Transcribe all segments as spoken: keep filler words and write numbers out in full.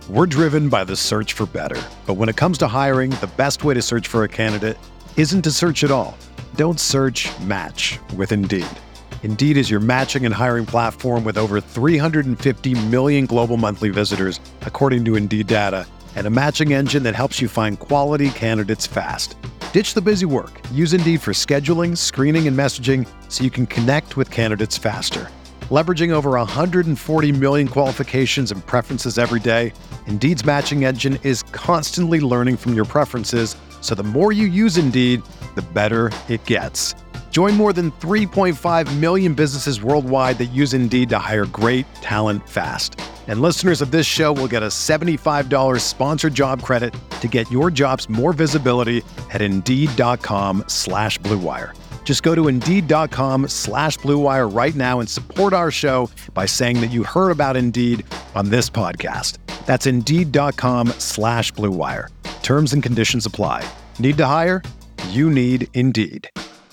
We're driven by the search for better. But when it comes to hiring, the best way to search for a candidate isn't to search at all. Don't search, match with Indeed. Indeed is your matching and hiring platform with over three hundred fifty million global monthly visitors, according to Indeed data, and a matching engine that helps you find quality candidates fast. Ditch the busy work. Use Indeed for scheduling, screening, and messaging so you can connect with candidates faster. Leveraging over one hundred forty million qualifications and preferences every day, Indeed's matching engine is constantly learning from your preferences, so the more you use Indeed, the better it gets. Join more than three point five million businesses worldwide that use Indeed to hire great talent fast. And listeners of this show will get a seventy-five dollars sponsored job credit to get your jobs more visibility at Indeed.com slash Blue Wire. Just go to Indeed.com slash Blue Wire right now and support our show by saying that you heard about Indeed on this podcast. That's Indeed.com slash Blue Wire. Terms and conditions apply. Need to hire? You need Indeed.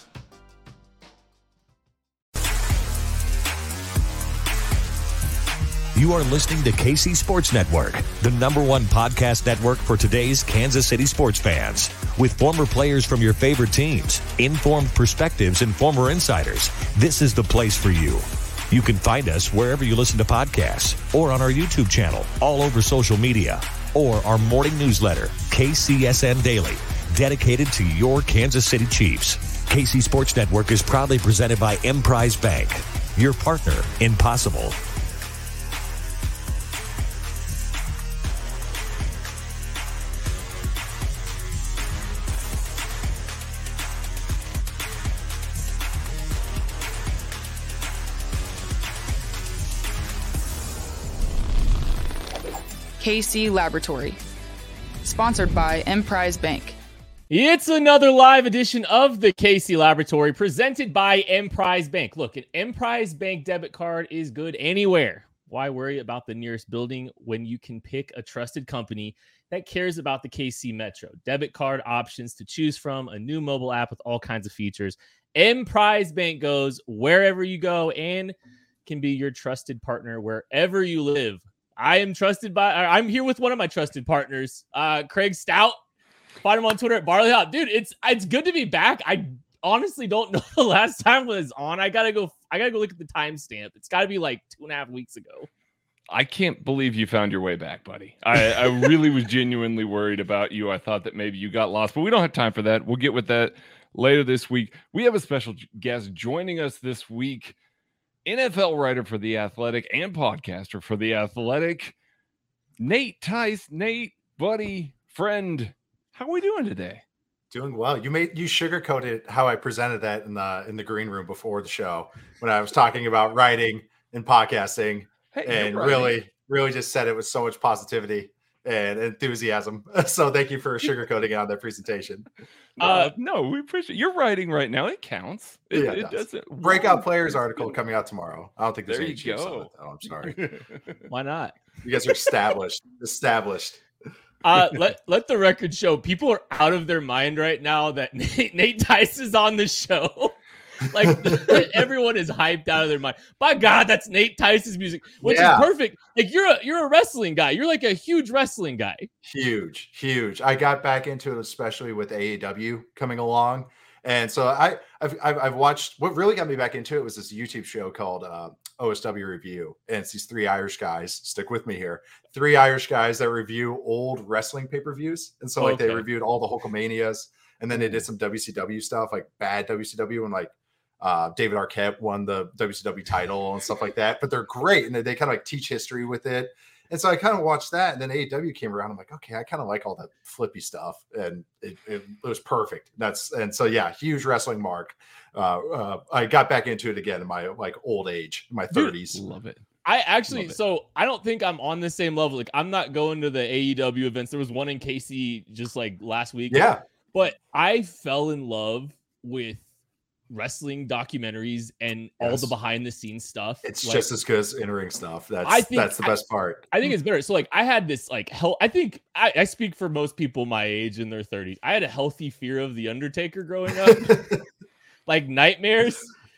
You are listening to K C Sports Network, the number one podcast network for today's Kansas City sports fans. With former players from your favorite teams, informed perspectives, and former insiders, this is the place for you. You can find us wherever you listen to podcasts or on our YouTube channel, all over social media, or our morning newsletter, K C S N Daily, dedicated to your Kansas City Chiefs. K C Sports Network is proudly presented by Emprise Bank, your partner in possible. K C Laboratory, sponsored by Emprise Bank. It's another live edition of the K C Laboratory presented by Emprise Bank. Look, an Emprise Bank debit card is good anywhere. Why worry about the nearest building when you can pick a trusted company that cares about the K C Metro? Debit card options to choose from, a new mobile app with all kinds of features. Emprise Bank goes wherever you go and can be your trusted partner wherever you live. I am trusted by, I'm here with one of my trusted partners, uh, Craig Stout. Find him on Twitter at Barley Hop. Dude, it's it's good to be back. I honestly don't know the last time I was on. I gotta go, I gotta go look at the timestamp. It's gotta be like two and a half weeks ago. I can't believe you found your way back, buddy. I, I really was genuinely worried about you. I thought that maybe you got lost, but we don't have time for that. We'll get with that later this week. We have a special guest joining us this week. N F L writer for The Athletic and podcaster for The Athletic, Nate Tice. Nate, buddy, friend, how are we doing today? Doing well. You made you sugarcoated how I presented that in the in the green room before the show when I was talking about writing and podcasting, hey, and really, really just said it with so much positivity and enthusiasm. So thank you for sugarcoating it on that presentation. Uh, no, we appreciate you're writing right now. It counts. It, yeah, it, it does. doesn't. Breakout wow. Players article coming out tomorrow. I don't think there's there any you go. On it, though. I'm sorry. Why not? You guys are established. established. Uh, let let the record show people are out of their mind right now that Nate, Nate Tice is on the show. Like everyone is hyped out of their mind. By God, that's Nate Tice's music, which yeah. is perfect. Like you're a you're a wrestling guy. You're like a huge wrestling guy. Huge, huge. I got back into it, especially with A E W coming along, and so I I've I've, I've watched. What really got me back into it was this YouTube show called uh, O S W Review, and it's these three Irish guys. Stick with me here. Three Irish guys that review old wrestling pay per views, and so like okay. they reviewed all the Hulkamanias, and then they did some W C W stuff, like bad W C W, and like. Uh, David Arquette won the W C W title and stuff like that, but they're great. And they, they kind of like teach history with it. And so I kind of watched that. And then A E W came around. I'm like, okay, I kind of like all that flippy stuff. And it, it, it was perfect. That's, and so, yeah, huge wrestling mark. Uh, uh, I got back into it again in my like old age, in my thirties. Dude, love it. I actually, so I don't think I'm on the same level. Like I'm not going to the A E W events. There was one in K C just like last week. Yeah. But I fell in love with wrestling documentaries and yes. all the behind the scenes stuff. It's like, just as good as in-ring stuff. That's I think, that's the best I, part. I think it's better. So like I had this like hell. I think I, I speak for most people my age in their thirties. I had a healthy fear of the Undertaker growing up, like nightmares.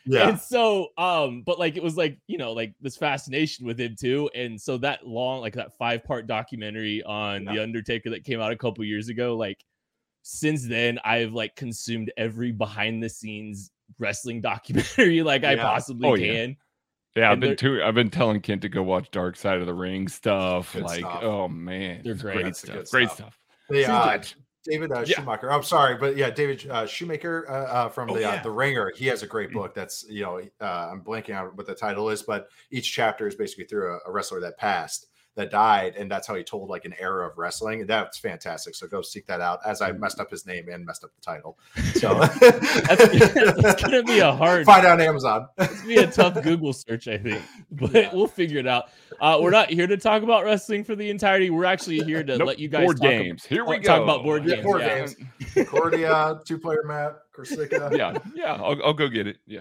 Yeah. And so, um, but like it was like, you know, like this fascination with him too. And so that long, like that five part documentary on Yeah. The Undertaker that came out a couple years ago, like since then I've like consumed every behind the scenes wrestling documentary like I Yeah. possibly Oh, yeah. can. Yeah, I've And been they're- too. I've been telling Kent to go watch Dark Side of the Ring stuff. Good like, stuff. oh man, They're it's great. great That's the stuff. good Great stuff. stuff. The, uh, See, David uh, Yeah. Schumacher. I'm sorry, but yeah, David uh, Shoemaker uh, uh, from Oh, the yeah. uh, the Ringer. He has a great book. That's you know, uh, I'm blanking on what the title is, but each chapter is basically through a, a wrestler that passed, that died, and that's how he told like an era of wrestling. And that's fantastic. So go seek that out. As I messed up his name and messed up the title, so That's, that's gonna be a hard find out on Amazon. It's gonna be a tough Google search, I think, but Yeah. we'll figure it out. Uh, we're not here to talk about wrestling for the entirety. We're actually here to Nope, let you guys board talk games. Here we talk go. about board Yeah, games. board yeah. games. Cordia, two player map, Corsica. yeah, yeah. I'll, I'll go get it. Yeah.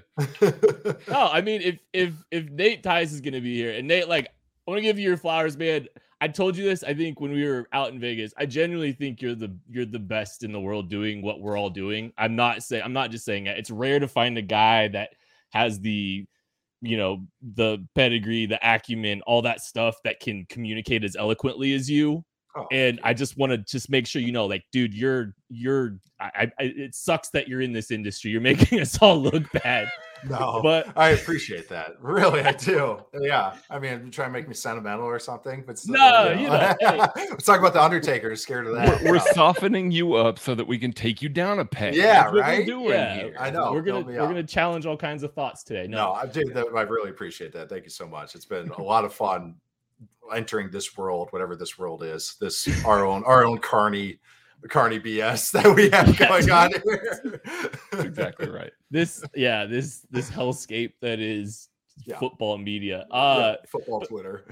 No, I mean, if if if Nate Tice is gonna be here, and Nate, like, I want to give you your flowers, man. I told you this, I think, when we were out in Vegas. I genuinely think you're the you're the best in the world doing what we're all doing. I'm not saying I'm not just saying it. It's rare to find a guy that has the, you know, the pedigree, the acumen, all that stuff that can communicate as eloquently as you. Oh, And I just want to just make sure you know, like, dude, you're you're. I, I it sucks that you're in this industry. You're making us all look bad. no, But I appreciate that. Really, I do. Yeah. I mean, you try and make me sentimental or something, but still, No, you know, hey. let's talk about the Undertaker. Scared of that. We're, we're No. softening you up so that we can take you down a peg. Yeah, That's what right? We're doing Yeah, here. I know. we're gonna build me we're up. gonna challenge all kinds of thoughts today. No, No, I do. That, I really appreciate that. Thank you so much. It's been a lot of fun entering this world, whatever this world is. This our own our own carny carny B S that we have going on here. That's exactly right. this yeah this this hellscape that is Yeah. football media. Yeah, Uh, football Twitter.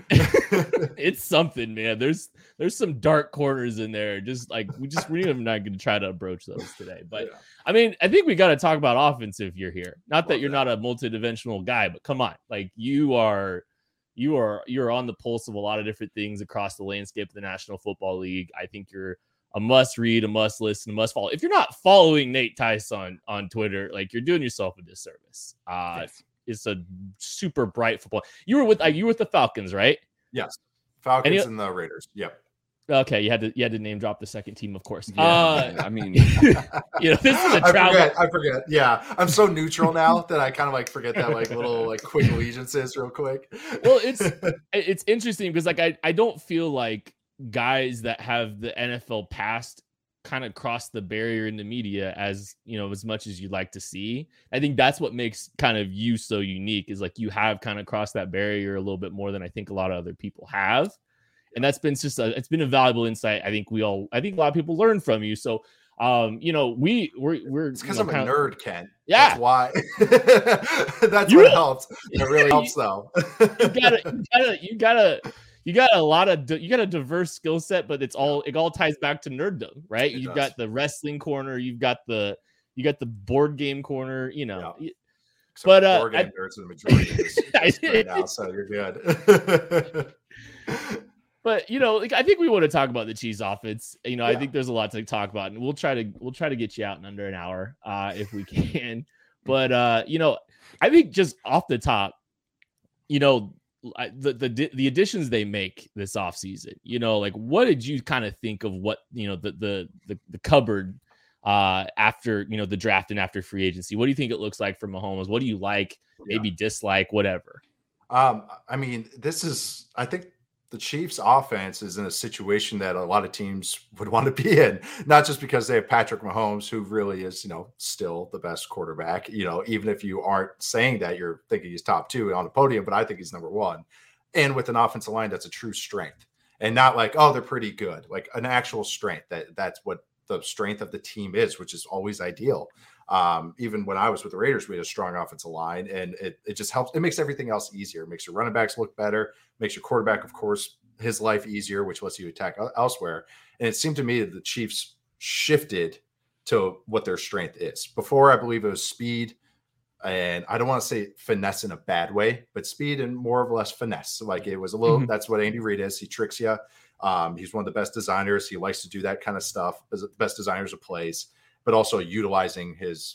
it's something, man. There's there's some dark corners in there. Just like we just we're even not going to try to approach those today. But Yeah. I mean, I think we got to talk about offense if you're here. Not that Love you're that. not a multidimensional guy, but come on, like you are. You are you're on the pulse of a lot of different things across the landscape of the National Football League. I think you're a must read, a must listen, a must follow. If you're not following Nate Tice on, on Twitter, like you're doing yourself a disservice. Uh, Yes. It's a super bright football. You were with uh, you were with the Falcons, right? Yes. Falcons you- and the Raiders. Yep. Okay, you had to you had to name drop the second team, of course. Yeah, Uh, I mean, you know, this is a I travel. forget. I forget. Yeah. I'm so neutral now that I kind of like forget that like little like quick allegiances real quick. Well, it's it's interesting because like I, I don't feel like guys that have the N F L past kind of cross the barrier in the media as you know as much as you'd like to see. I think that's what makes kind of you so unique is like you have kind of crossed that barrier a little bit more than I think a lot of other people have. And that's been just a, it's been a valuable insight. I think we all I think a lot of people learn from you. So um, you know, we we're we're It's because you know, I'm a kind of- nerd, Ken. Yeah. That's why. That's You- what helps. It really helps though. you gotta, you gotta, you gotta, you got a lot of, di- you got a diverse skill set, but it's all, it all ties back to nerddom, right? It You've does. got the wrestling corner, you've got the, you got the board game corner, you know. Yeah. Y- So But, uh, board I- game nerds are the majority of this, I this right did. now, so you're good. But you know, like I think we want to talk about the Chiefs offense. You know, I Yeah. think there's a lot to talk about, and we'll try to we'll try to get you out in under an hour uh, if we can. But uh, you know, I think just off the top, you know, I- the the the additions they make this offseason, you know, like what did you kind of think of what you know the the the, the cupboard uh, after you know the draft and after free agency? What do you think it looks like for Mahomes? What do you like, maybe dislike, whatever? Um, I mean, this is, I think the Chiefs offense is in a situation that a lot of teams would want to be in, not just because they have Patrick Mahomes, who really is, you know, still the best quarterback, you know, even if you aren't saying that, you're thinking he's top two on the podium, but I think he's number one. And with an offensive line, that's a true strength and not like, oh, they're pretty good, like an actual strength that that's what the strength of the team is, which is always ideal. Um, even when I was with the Raiders, we had a strong offensive line, and it, it just helps. It makes everything else easier. It makes your running backs look better, makes your quarterback, of course, his life easier, which lets you attack elsewhere. And it seemed to me that the Chiefs shifted to what their strength is. Before, I believe it was speed, and I don't want to say finesse in a bad way, but speed and more or less finesse. Like it was a little, Mhm. that's what Andy Reid is. He tricks you. Um, he's one of the best designers. He likes to do that kind of stuff. As the best designers of plays, but also utilizing his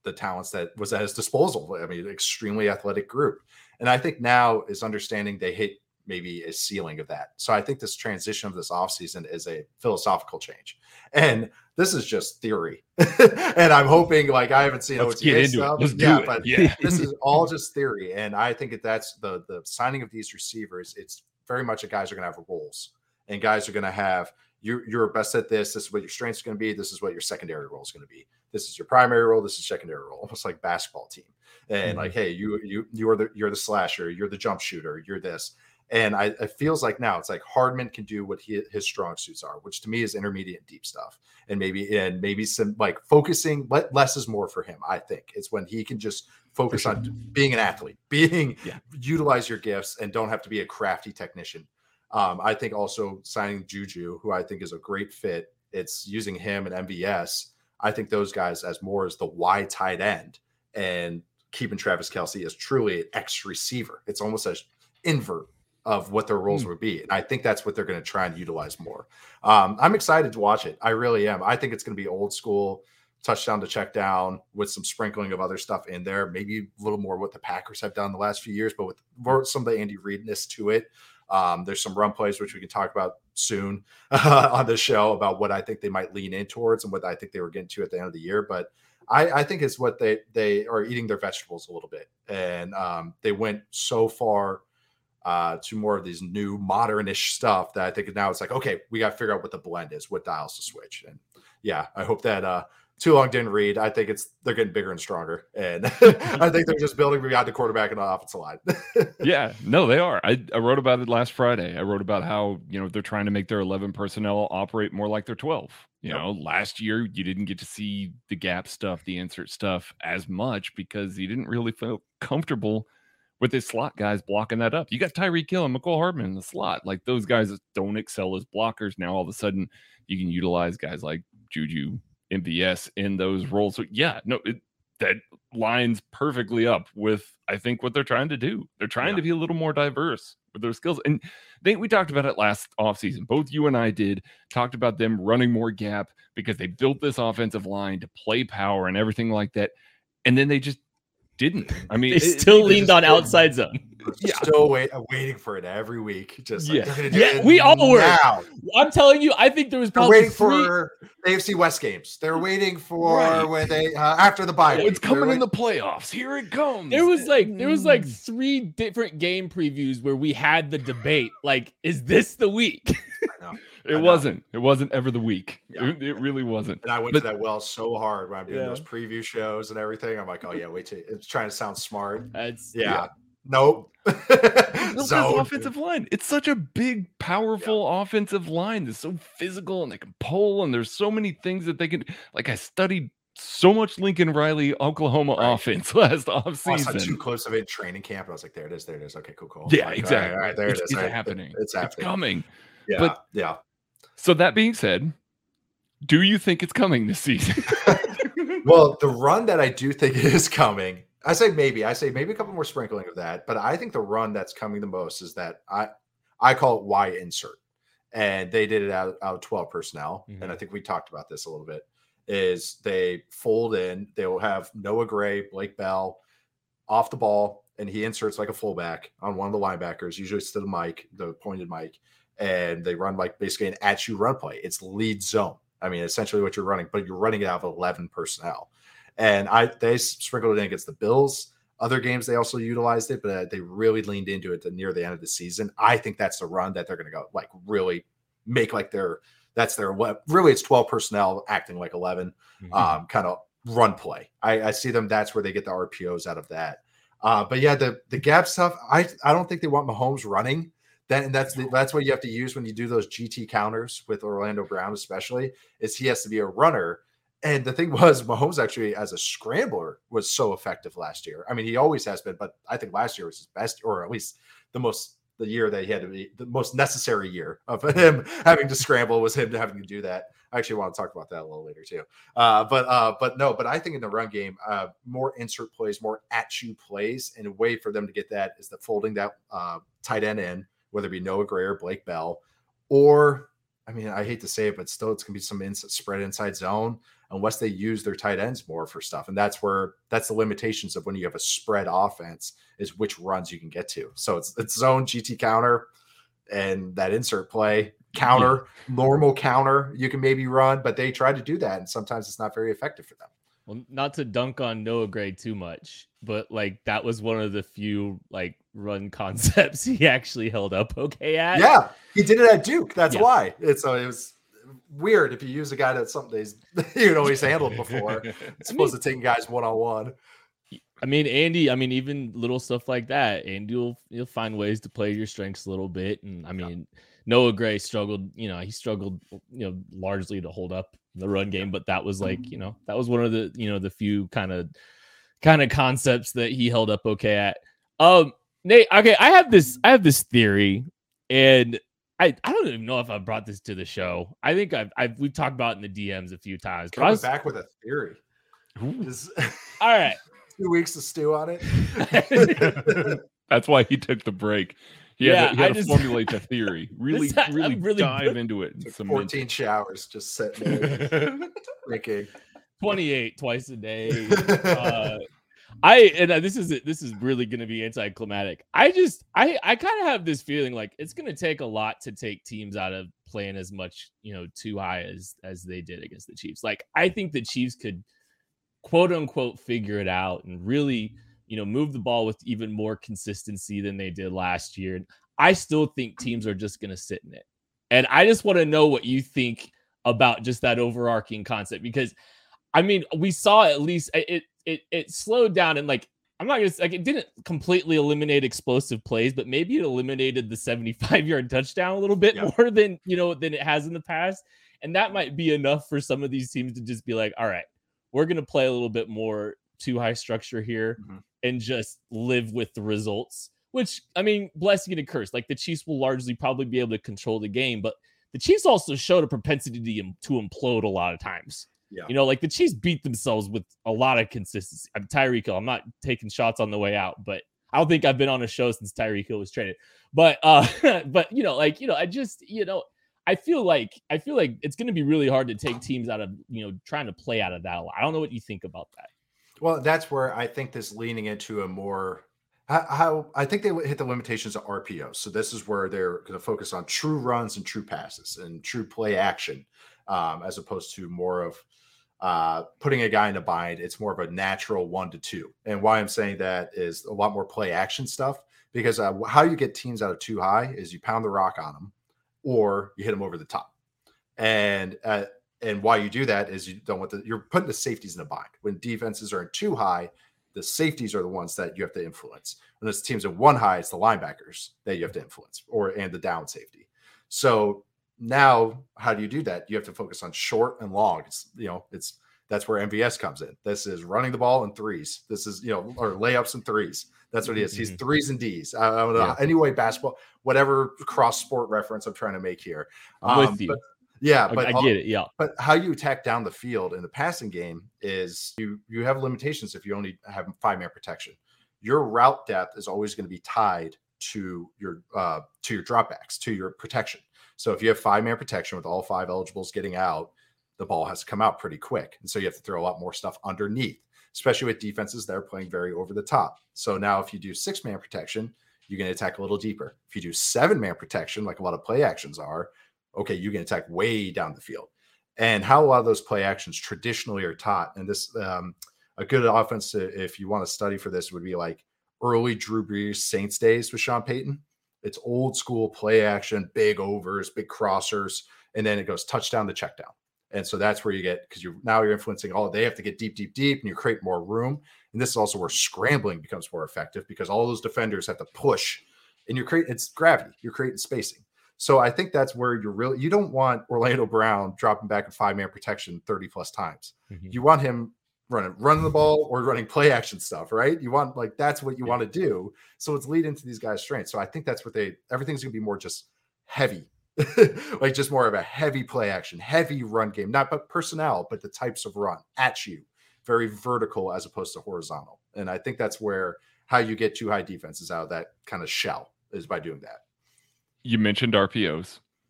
the talents that was at his disposal. I mean, extremely athletic group. And I think now is understanding they hit maybe a ceiling of that. So I think this transition of this offseason is a philosophical change. And this is just theory. And I'm hoping, like, I haven't seen Let's O T A get into stuff. it. Let's yeah, do it. But yeah. this is all just theory. And I think that that's the, the signing of these receivers. It's very much a guys are going to have roles, and guys are going to have, you're, you're best at this. This is what your strengths are going to be. This is what your secondary role is going to be. This is your primary role. This is secondary role, almost like basketball team. And mm-hmm. like, hey, you, you, you are the, you're the slasher, you're the jump shooter, you're this. And I, it feels like now it's like Hardman can do what he, his strong suits are, which to me is intermediate and deep stuff. And maybe, and maybe some like focusing, let less is more for him. I think it's when he can just focus sure. on being an athlete, being, yeah. utilize your gifts and don't have to be a crafty technician. Um, I think also signing Juju, who I think is a great fit. It's using him and M V S. I think those guys as more as the wide tight end, and keeping Travis Kelce as truly an X receiver. It's almost an invert of what their roles mm. would be. And I think that's what they're going to try and utilize more. Um, I'm excited to watch it. I really am. I think it's going to be old school, touchdown to check down with some sprinkling of other stuff in there. Maybe a little more what the Packers have done the last few years, but with more, some of the Andy Reidness to it. Um, there's some run plays, which we can talk about soon uh, on the show about what I think they might lean in towards and what I think they were getting to at the end of the year. But I, I think it's what they, they are eating their vegetables a little bit. And um, they went so far uh, to more of these new modernish stuff that I think now it's like, okay, we got to figure out what the blend is, what dials to switch. And yeah, I hope that uh, too long didn't read. I think it's, they're getting bigger and stronger. And I think they're just building beyond the quarterback and the offensive line. Yeah, no, they are. I, I wrote about it last Friday. I wrote about how, you know, they're trying to make their eleven personnel operate more like their twelve. You yep. know, last year you didn't get to see the gap stuff, the insert stuff as much because you didn't really feel comfortable with his slot guys blocking that up. You got Tyreek Hill and McCole Hardman in the slot. Like, those guys don't excel as blockers. Now all of a sudden you can utilize guys like Juju, M V S in those roles. So yeah, no, it, that lines perfectly up with, I think, what they're trying to do. They're trying yeah. to be a little more diverse with their skills. And I think we talked about it last offseason. Both you and I did, talked about them running more gap because they built this offensive line to play power and everything like that. And then they just didn't. I mean, they it, still it, leaned on outside zone. Yeah, still wait, waiting for it every week. Just like, yeah, yeah, we all were. Now. I'm telling you, I think there was probably waiting three... for A F C West games. They're waiting for right. when they uh, after the bye. Oh, it's coming in the playoffs. Here it comes. There was like there was like three different game previews where we had the debate. Like, is this the week? It wasn't. It wasn't ever the week. Yeah. It, it really wasn't. And I went but, to that well so hard when I'm doing yeah. those preview shows and everything. I'm like, oh yeah, wait till it's trying to sound smart. That's yeah. yeah. Nope. So offensive line. It's such a big, powerful yeah. offensive line. It's so physical and they can pull, and there's so many things that they can. Like, I studied so much Lincoln Riley Oklahoma right. offense last offseason. I saw two clips of it in training camp. I was like, there it is, there it is. Okay, cool, cool. Yeah, like, exactly. All right, all right, there it's, it is. It's right. happening. It, it's happening. It's coming. Yeah, but, yeah. So that being said, do you think it's coming this season? Well, the run that I do think is coming, I say maybe, I say maybe a couple more sprinkling of that, but I think the run that's coming the most is that I I call it Y insert, and they did it out, out of twelve personnel, mm-hmm. and I think we talked about this a little bit, is they fold in, they will have Noah Gray, Blake Bell off the ball, and he inserts like a fullback on one of the linebackers, usually it's to the mic, the pointed mic, and they run like basically an at you run play. It's lead zone. I mean, essentially what you're running, but you're running it out of eleven personnel. And I they sprinkled it in against the Bills. Other games, they also utilized it, but they really leaned into it to near the end of the season. I think that's the run that they're going to go like really make like their that's their what really it's twelve personnel acting like eleven mm-hmm. um, kind of run play. I, I see them. That's where they get the R P Os out of that. Uh, but yeah, the the gap stuff. I I don't think they want Mahomes running. Then that's the, that's what you have to use when you do those G T counters with Orlando Brown, especially is he has to be a runner. And the thing was, Mahomes actually as a scrambler was so effective last year. I mean, he always has been, but I think last year was his best, or at least the most the year that he had to be the most necessary year of him having to scramble was him having to do that. I actually want to talk about that a little later too. Uh, but uh, but no, but I think in the run game, uh, more insert plays, more at you plays, and a way for them to get that is the folding that uh, tight end in, whether it be Noah Gray or Blake Bell, or I mean, I hate to say it, but still it's going to be some ins- spread inside zone unless they use their tight ends more for stuff. And that's where that's the limitations of when you have a spread offense is which runs you can get to. So it's, it's zone, G T counter, and that insert play counter, yeah. normal counter you can maybe run, but they try to do that. And sometimes it's not very effective for them. Well, not to dunk on Noah Gray too much, but like that was one of the few like run concepts he actually held up okay at. Yeah, he did it at Duke. That's yeah. why. It's so it was weird if you use a guy that's something he's you know he's handled before. It's supposed I mean, to take guys one on one. I mean, Andy. I mean, even little stuff like that, Andy will you'll find ways to play your strengths a little bit. And I mean, yeah. Noah Gray struggled. You know, he struggled. You know, largely to hold up the run game, but that was like, you know, that was one of the, you know, the few kind of kind of concepts that he held up okay at. Um, Nate, okay, I have this, I have this theory, and I, I don't even know if I brought this to the show. I think I've, I've we've talked about it in the D Ms a few times. Coming was, back with a theory. Is, all right, two weeks to stew on it. That's why he took the break. He yeah, had to, he had I to just, formulate the theory. Really, this, really, really dive good. into it. And fourteen showers just sitting there. Thinking. twenty-eight twice a day. Uh, I and this is this is really going to be anticlimactic. I just I I kind of have this feeling like it's going to take a lot to take teams out of playing as much, you know, too high as as they did against the Chiefs. Like I think the Chiefs could quote unquote figure it out and really, you know, move the ball with even more consistency than they did last year. And I still think teams are just going to sit in it. And I just want to know what you think about just that overarching concept, because I mean, we saw at least it, it, it slowed down and like, I'm not going to like, it didn't completely eliminate explosive plays, but maybe it eliminated the seventy-five yard touchdown a little bit yeah. more than, you know, than it has in the past. And that might be enough for some of these teams to just be like, all right, we're going to play a little bit more too high structure here mm-hmm. and just live with the results, which I mean, blessing and a curse. Like the Chiefs will largely probably be able to control the game, but the Chiefs also showed a propensity to, to implode a lot of times. Yeah. You know, like the Chiefs beat themselves with a lot of consistency. I'm Tyreek Hill. I'm not taking shots on the way out, but I don't think I've been on a show since Tyreek Hill was traded. But, uh, but you know, like, you know, I just, you know, I feel like, I feel like it's going to be really hard to take teams out of, you know, trying to play out of that a lot. I don't know what you think about that. Well, that's where I think this leaning into a more, how, how I think they hit the limitations of R P Os. So this is where they're going to focus on true runs and true passes and true play action, um, as opposed to more of uh, putting a guy in a bind. It's more of a natural one to two. And why I'm saying that is a lot more play action stuff, because uh, how you get teams out of too high is you pound the rock on them or you hit them over the top. And, uh, and why you do that is you don't want the, you're putting the safeties in a bind. When defenses are in too high, the safeties are the ones that you have to influence. When it's teams in one high, it's the linebackers that you have to influence, or and the down safety. So now, how do you do that? You have to focus on short and long. It's you know, it's that's where M V S comes in. This is running the ball in threes. This is you know, or layups and threes. That's what he is. He's mm-hmm. threes and D's. I, I don't know. Yeah. Anyway, basketball, whatever cross sport reference I'm trying to make here. I'm um, with you. But, Yeah, but I get it. Yeah, but how you attack down the field in the passing game is you you have limitations if you only have five man protection. Your route depth is always going to be tied to your uh, to your dropbacks, to your protection. So if you have five man protection with all five eligibles getting out, the ball has to come out pretty quick, and so you have to throw a lot more stuff underneath, especially with defenses that are playing very over the top. So now if you do six man protection, you're going to attack a little deeper. If you do seven man protection, like a lot of play actions are, okay, you can attack way down the field. And how a lot of those play actions traditionally are taught, and this um, a good offense to, if you want to study for this, would be like early Drew Brees Saints days with Sean Payton. It's old school play action, big overs, big crossers, and then it goes touchdown to check down. And so that's where you get, because you now you're influencing all, they have to get deep, deep, deep, and you create more room. And this is also where scrambling becomes more effective, because all those defenders have to push, and you're creating, it's gravity, you're creating spacing. So I think that's where you're really, you don't want Orlando Brown dropping back in five-man protection thirty plus times. Mm-hmm. You want him running, running the ball or running play action stuff, right? You want, like, that's what you yeah. want to do. So it's lead into these guys' strengths. So I think that's what they, everything's going to be more just heavy, like just more of a heavy play action, heavy run game, not but personnel, but the types of run at you, very vertical as opposed to horizontal. And I think that's where, how you get too high defenses out of that kind of shell is by doing that. You mentioned R P Os.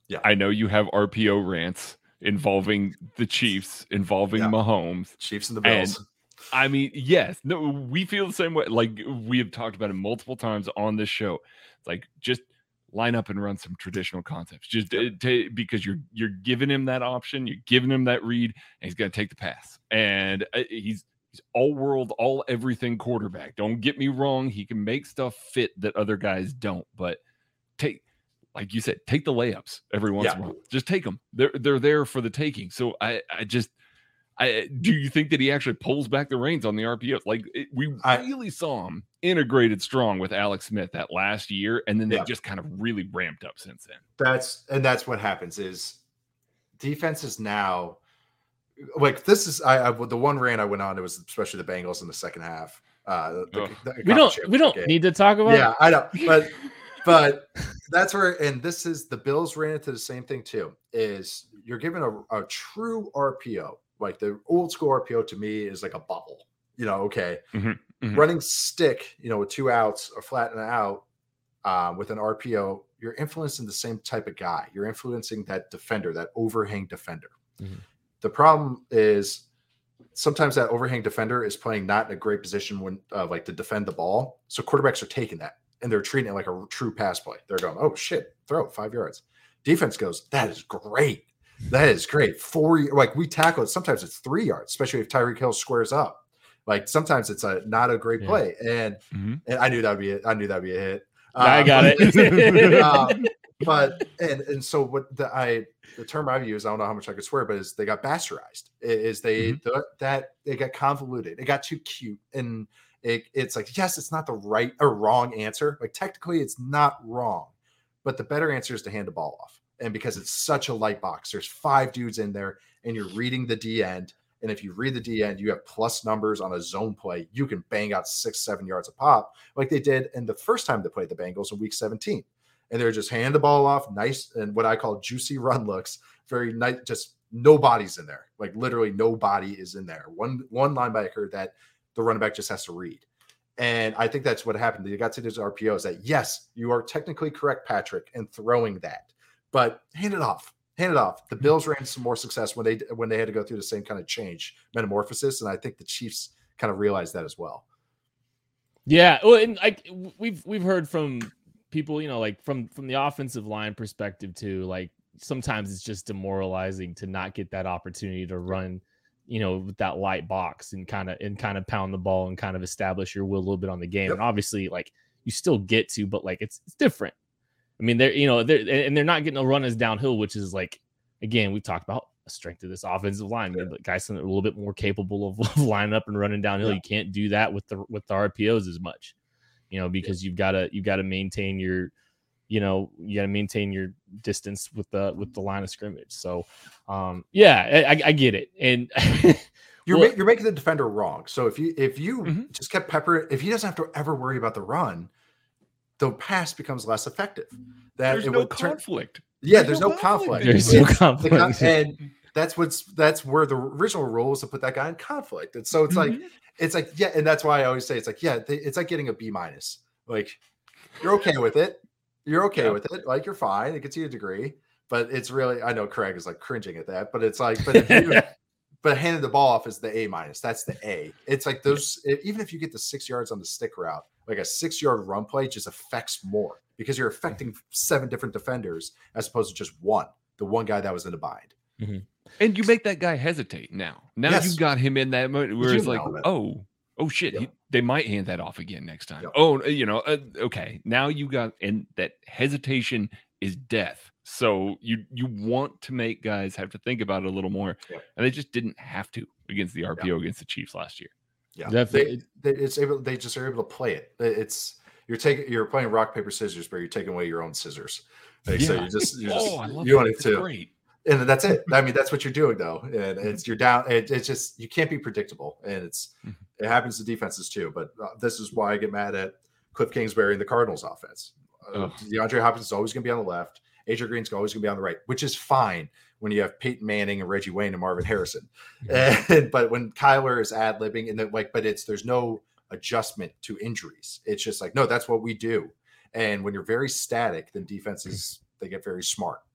Yeah. I know you have R P O rants involving the Chiefs, involving Yeah. Mahomes. Chiefs and the Bills. And, I mean, yes, no, we feel the same way. Like we have talked about it multiple times on this show. It's like just line up and run some traditional concepts, just uh, t- because you're you're giving him that option, you're giving him that read, and he's going to take the pass. And uh, he's he's all world, all everything quarterback. Don't get me wrong; he can make stuff fit that other guys don't. But take, like you said, take the layups every once Yeah. in a while. Just take them. They're they're there for the taking. So I I just. I, do you think that he actually pulls back the reins on the R P O? Like it, we I- really saw him integrated strong with Alex Smith that last year, and then they Yeah. just kind of really ramped up since then. That's and that's what happens is defenses now like this is I, I the one rant I went on, it was especially the Bengals in the second half. Uh the, the, Ugh. the We don't conference we don't championship game. need to talk about Yeah, I know. But but that's where and this is the Bills ran into the same thing too, is you're given a, a true R P O. Like the old school R P O to me is like a bubble. You know, okay. Mhm, mhm. Running stick, you know, with two outs or flatten out uh, with an R P O, you're influencing the same type of guy. You're influencing that defender, that overhang defender. Mhm. The problem is sometimes that overhang defender is playing not in a great position when uh, like to defend the ball. So quarterbacks are taking that and they're treating it like a true pass play. They're going, oh shit, throw five yards. Defense goes, that is great. That is great. Four, like we tackle it. Sometimes it's three yards, especially if Tyreek Hill squares up. Like sometimes it's a not a great Yeah. play. And, Mhm. and I knew that'd be it. I knew that'd be a hit. I Um, got it. um, but and and so what the I the term I've used, I don't know how much I could swear, but is they got bastardized. I- Is they the, that they got convoluted. It got too cute, and it, it's like yes, it's not the right or wrong answer. Like technically, it's not wrong, but the better answer is to hand the ball off. And because it's such a light box, there's five dudes in there, and you're reading the D end. And if you read the D end, you have plus numbers on a zone play. You can bang out six, seven yards a pop, like they did in the first time they played the Bengals in Week seventeen. And they're just hand the ball off, nice and what I call juicy run looks. Very nice, just nobody's in there. Like literally nobody is in there. One one linebacker that the running back just has to read. And I think that's what happened. They got to those R P Os that yes, you are technically correct, Patrick, in throwing that. But hand it off, hand it off. The Bills ran some more success when they when they had to go through the same kind of change, metamorphosis, and I think the Chiefs kind of realized that as well. Yeah, well, and like we've we've heard from people, you know, like from from the offensive line perspective too. Like sometimes it's just demoralizing to not get that opportunity to run, you know, with that light box and kind of and kind of pound the ball and kind of establish your will a little bit on the game. Yep. And obviously, like you still get to, but like it's it's different. I mean, they're you know they're and they're not getting a run as downhill, which is like again we talked about the strength of this offensive line. Yeah. But guys that are a little bit more capable of, of lining up and running downhill. Yeah. You can't do that with the with the R P Os as much, you know, because you've got to you've got to maintain your, you know, you got to maintain your distance with the with the line of scrimmage. So, um, yeah, I, I get it, and You're well, ma- you're making the defender wrong. So if you if you Mhm. just kept Pepper, if he doesn't have to ever worry about the run, the pass becomes less effective. That There's it no would turn- conflict. Yeah, There's there's no no conflict. conflict. There's no It's- conflict. the con- and that's what's that's where the original rule was to put that guy in conflict. And so it's like Mhm. it's like yeah, and that's why I always say it's like yeah, they, it's like getting a B minus. Like you're okay with it, you're okay Yeah. with it, like you're fine. It gets you a degree, but it's really I know Craig is like cringing at that, but it's like but if you but handing the ball off is the A minus. That's the A. It's like those e- even if you get the six yards on the stick route, like a six yard run play just affects more because you're affecting seven different defenders as opposed to just one. The one guy that was in a bind. And you make that guy hesitate now. Now Yes. you got him in that moment where Human it's like, element. oh, oh shit, Yep. he, they might hand that off again next time. Yep. Oh, you know, uh, okay. Now you got, and that hesitation is death. So you you want to make guys have to think about it a little more, Yep. and they just didn't have to against the R P O against the Chiefs last year. Yeah, Definitely. They, they, it's able. They just are able to play it. It's you're taking you're playing rock paper scissors, but you're taking away your own scissors. Like, So Yeah. you just you just Oh, I love you that. want it It's to, great. and that's it. I mean, that's what you're doing though, and it's you're down. It, it's just you can't be predictable, and it's Mhm. it happens to defenses too. But uh, this is why I get mad at Cliff Kingsbury and the Cardinals offense. Uh, Ugh. DeAndre Hopkins is always going to be on the left. A J Green's always going to be on the right, which is fine when you have Peyton Manning and Reggie Wayne and Marvin Harrison. And, but when Kyler is ad libbing and then like, but it's there's no adjustment to injuries. It's just like, no, that's what we do. And when you're very static, then defenses they get very smart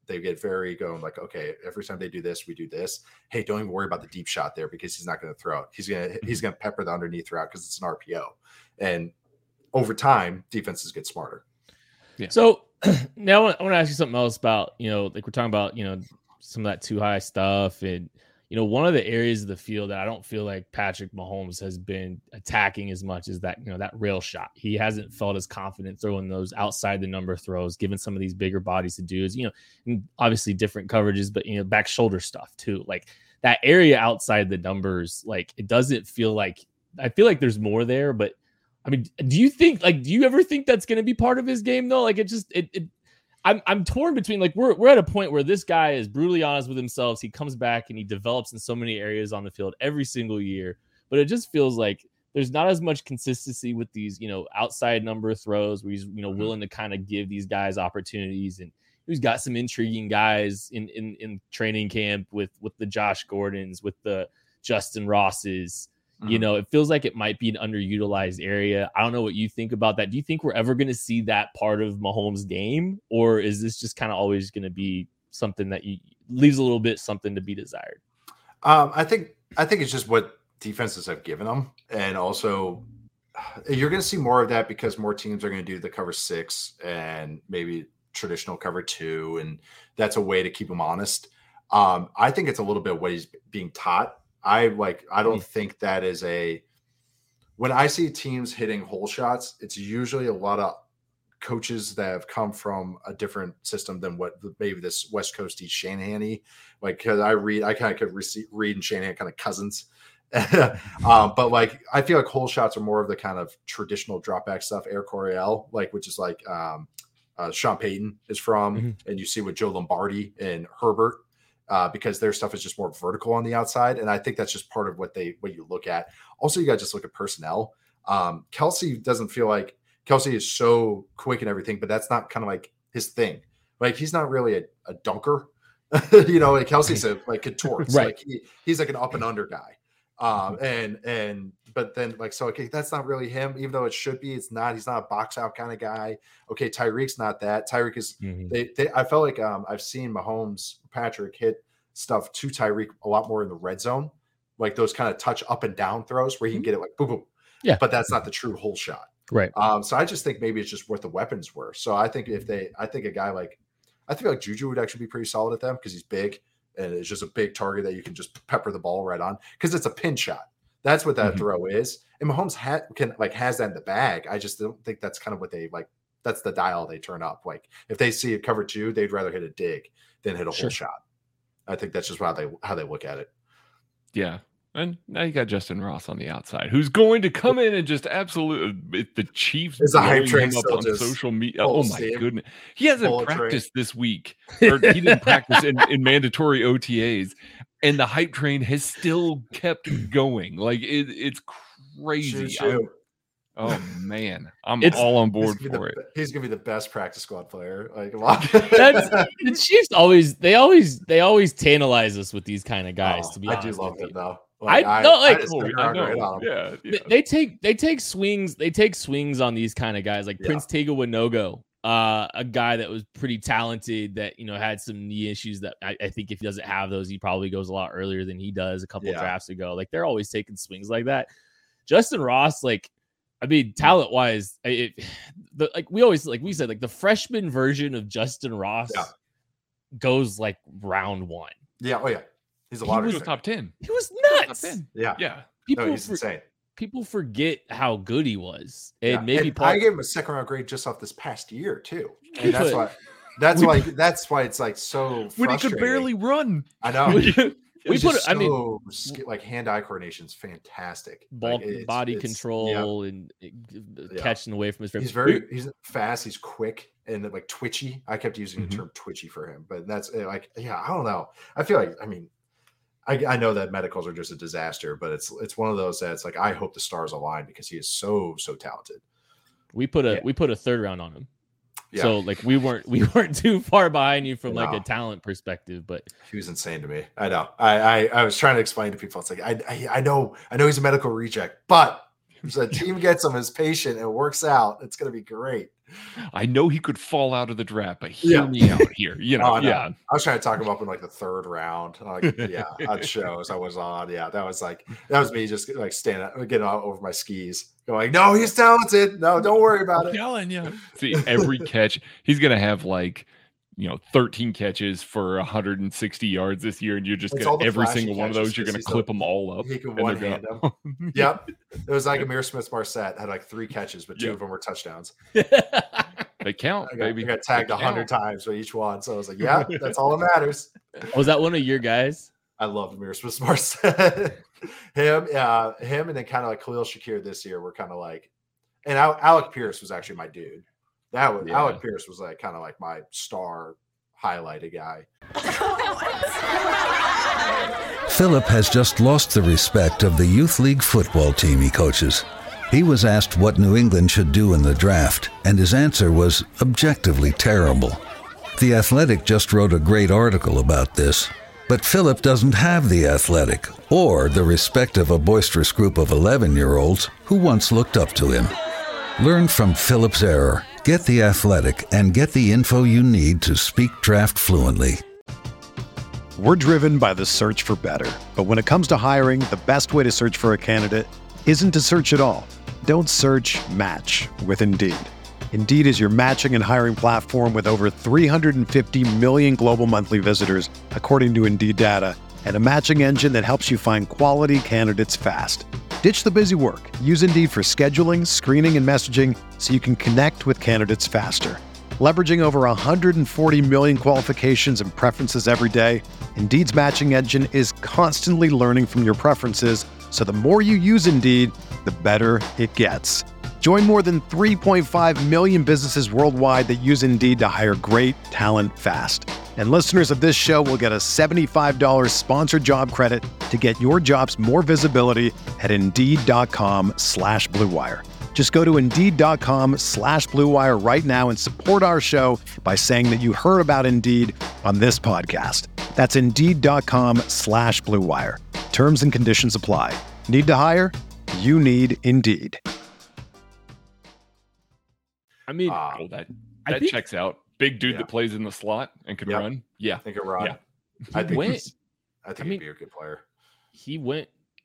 they get very going like, okay, every time they do this, we do this. Hey, don't even worry about the deep shot there because he's not going to throw it. He's going to he's going to pepper the underneath route because it's an R P O. And over time, defenses get smarter. Yeah. So now I want to ask you something else about, you know, like we're talking about, you know, some of that too high stuff. And, you know, one of the areas of the field that I don't feel like Patrick Mahomes has been attacking as much as that, you know, that rail shot. He hasn't felt as confident throwing those outside the number throws, given some of these bigger bodies to do is, you know, and obviously different coverages, but, you know, back shoulder stuff too. Like that area outside the numbers, like it doesn't feel like, I feel like there's more there, but I mean, do you think, like, do you ever think that's going to be part of his game though? Like it just, it, it I'm I'm torn between, like, we're we're at a point where this guy is brutally honest with himself. He comes back and he develops in so many areas on the field every single year, but it just feels like there's not as much consistency with these, you know, outside number throws where he's, you know, willing to kind of give these guys opportunities. And he's got some intriguing guys in in in training camp with with the Josh Gordons, with the Justin Rosses. You know, it feels like it might be an underutilized area. I don't know what you think about that. Do you think we're ever going to see that part of Mahomes' game, or is this just kind of always going to be something that you, leaves a little bit something to be desired? Um, I think I think it's just what defenses have given them, and also you're going to see more of that because more teams are going to do the cover six and maybe traditional cover two, and that's a way to keep him honest. Um, I think it's a little bit what he's being taught. I like, I don't think that is a, when I see teams hitting hole shots, it's usually a lot of coaches that have come from a different system than what maybe this West Coasty Shanahan-y, like, cause I read, I kind of could re- read and Shanahan kind of cousins. um, but like, I feel like hole shots are more of the kind of traditional drop back stuff. Air Coryell, like, which is like, um, uh, Sean Payton is from, mm-hmm. and you see with Joe Lombardi and Herbert, Uh, because their stuff is just more vertical on the outside. And I think that's just part of what they, what you look at. Also, you got to just look at personnel. Um, Kelsey doesn't feel like Kelsey is so quick and everything, but that's not kind of like his thing. Like he's not really a, a dunker, you know, like Kelsey's a, like contorts, right. Like he, he's like an up and under guy. Um, and, and, but then like, so, okay, that's not really him, even though it should be, it's not, he's not a box out kind of guy. Okay. Tyreek's not that. Tyreek is, mm-hmm. they, they, I felt like um, I've seen Mahomes, Patrick hit stuff to Tyreek a lot more in the red zone, like those kind of touch up and down throws where he can get it like boom, boom. Yeah. But that's not the true hole shot. Right. Um, so I just think maybe it's just what the weapons were. So I think if they, I think a guy like, I feel like Juju would actually be pretty solid at them because he's big and it's just a big target that you can just pepper the ball right on because it's a pin shot. That's what that mm-hmm. throw is. And Mahomes ha- can like has that in the bag. I just don't think that's kind of what they like. That's the dial they turn up. Like if they see it cover two, they'd rather hit a dig than hit a sure. whole shot. I think that's just how they how they look at it. Yeah. And now you got Justin Ross on the outside, who's going to come in and just absolutely the Chiefs is a hype train up on social media. Oh my Steve. goodness, he hasn't Bullet practiced train. this week, or he didn't practice in, in mandatory O T As, and the hype train has still kept going. Like it, it's crazy. Shoot, shoot. Oh man, I'm It's- all on board He's for gonna it. be the- He's gonna be the best practice squad player. Like That's, the Chiefs always, they always, they always tantalize us with these kind of guys. Oh, to be I honest, do love with them you. though. Like, I- no, like- just Oh, figured I out right know. on 'em. Yeah, yeah. They, they take, they take swings, they take swings on these kind of guys, like Yeah. Prince Tega Winogo, uh, a guy that was pretty talented that, you know, had some knee issues that I, I think if he doesn't have those, he probably goes a lot earlier than he does a couple Yeah. drafts ago. Like they're always taking swings like that. Justin Ross, like, I mean, talent wise, it, the, like we always, like we said, like the freshman version of Justin Ross Yeah. goes like round one. Yeah. Oh yeah. He's a He lot was of top ten. He was Top nuts. ten. Yeah. Yeah. People, No, he's for- insane. people forget how good he was, and Yeah. maybe And part, I gave him a second round grade just off this past year too. We And that's put- why. That's we why. That's why it's like so. When he could frustrating. barely run. I know. we, we It's put. just I mean, so sk- like hand-eye coordination is fantastic. ball, Like, it's- body it's- control and uh, Yeah. catching away from his frame. He's very he's fast, he's quick, and like twitchy. I kept using Mhm. the term twitchy for him, but that's uh, like, yeah, I don't know. I feel like, I mean, I, I know that medicals are just a disaster, but it's it's one of those that's like, I hope the stars align because he is so so talented. we put a Yeah. we put a third round on him. Yeah, So like we weren't we weren't too far behind you from like a No. talent perspective, but he was insane to me. I know. I, I I was trying to explain to people. It's like I I, I know I know he's a medical reject, but if a team gets him as patient and it works out, it's gonna be great. I know he could fall out of the draft, but hear Yeah. me out here. You know, Oh, no. yeah. I was trying to talk him up in like the third round. Like, yeah, on shows I was on. Yeah, that was like that was me just like standing up, getting out over my skis, going, "No, he's talented. No, don't worry about it." Yelling, yeah. See, every catch he's gonna have like you know thirteen catches for one hundred sixty yards this year, and you're just It's gonna all the every flashy single one of catches those you're 'cause gonna he's clip so- them all up. He can and they're one hand gonna- them. Yep, it was like Amir Smith-Marset had like three catches, but two Yep. of them were touchdowns. They count, I got, baby. I got tagged They a hundred count. times for each one, so I was like, "Yeah, that's all that matters." Was that one of your guys? I love Amir Smith-Marset. him, uh, him, and then kind of like Khalil Shakir this year were kind of like, and Al- Alec Pierce was actually my dude. That was Yeah. Alec Pierce was like kind of like my star highlighted guy. Philip has just lost the respect of the youth league football team he coaches. He was asked what New England should do in the draft, and his answer was objectively terrible. The Athletic just wrote a great article about this, but Philip doesn't have the Athletic or the respect of a boisterous group of eleven-year-olds who once looked up to him. Learn from Philip's error, get the Athletic, and get the info you need to speak draft fluently. We're driven by the search for better. But when it comes to hiring, the best way to search for a candidate isn't to search at all. Don't search, match with Indeed. Indeed is your matching and hiring platform with over three hundred fifty million global monthly visitors, according to Indeed data, and a matching engine that helps you find quality candidates fast. Ditch the busy work. Use Indeed for scheduling, screening, and messaging so you can connect with candidates faster. Leveraging over one hundred forty million qualifications and preferences every day, Indeed's matching engine is constantly learning from your preferences, so the more you use Indeed, the better it gets. Join more than three point five million businesses worldwide that use Indeed to hire great talent fast. And listeners of this show will get a seventy-five dollars sponsored job credit to get your jobs more visibility at Indeed.com slash Blue Wire. Just go to Indeed.com slash Blue Wire right now and support our show by saying that you heard about Indeed on this podcast. That's Indeed.com slash Blue Wire. Terms and conditions apply. Need to hire? You need Indeed. I mean, Uh, Oh, that I that think- checks out. Big dude Yeah. that plays in the slot and can Yep. run. Yeah. I think it Rod. Yeah. I think went- he's, I think I he'd mean- be a good player. he went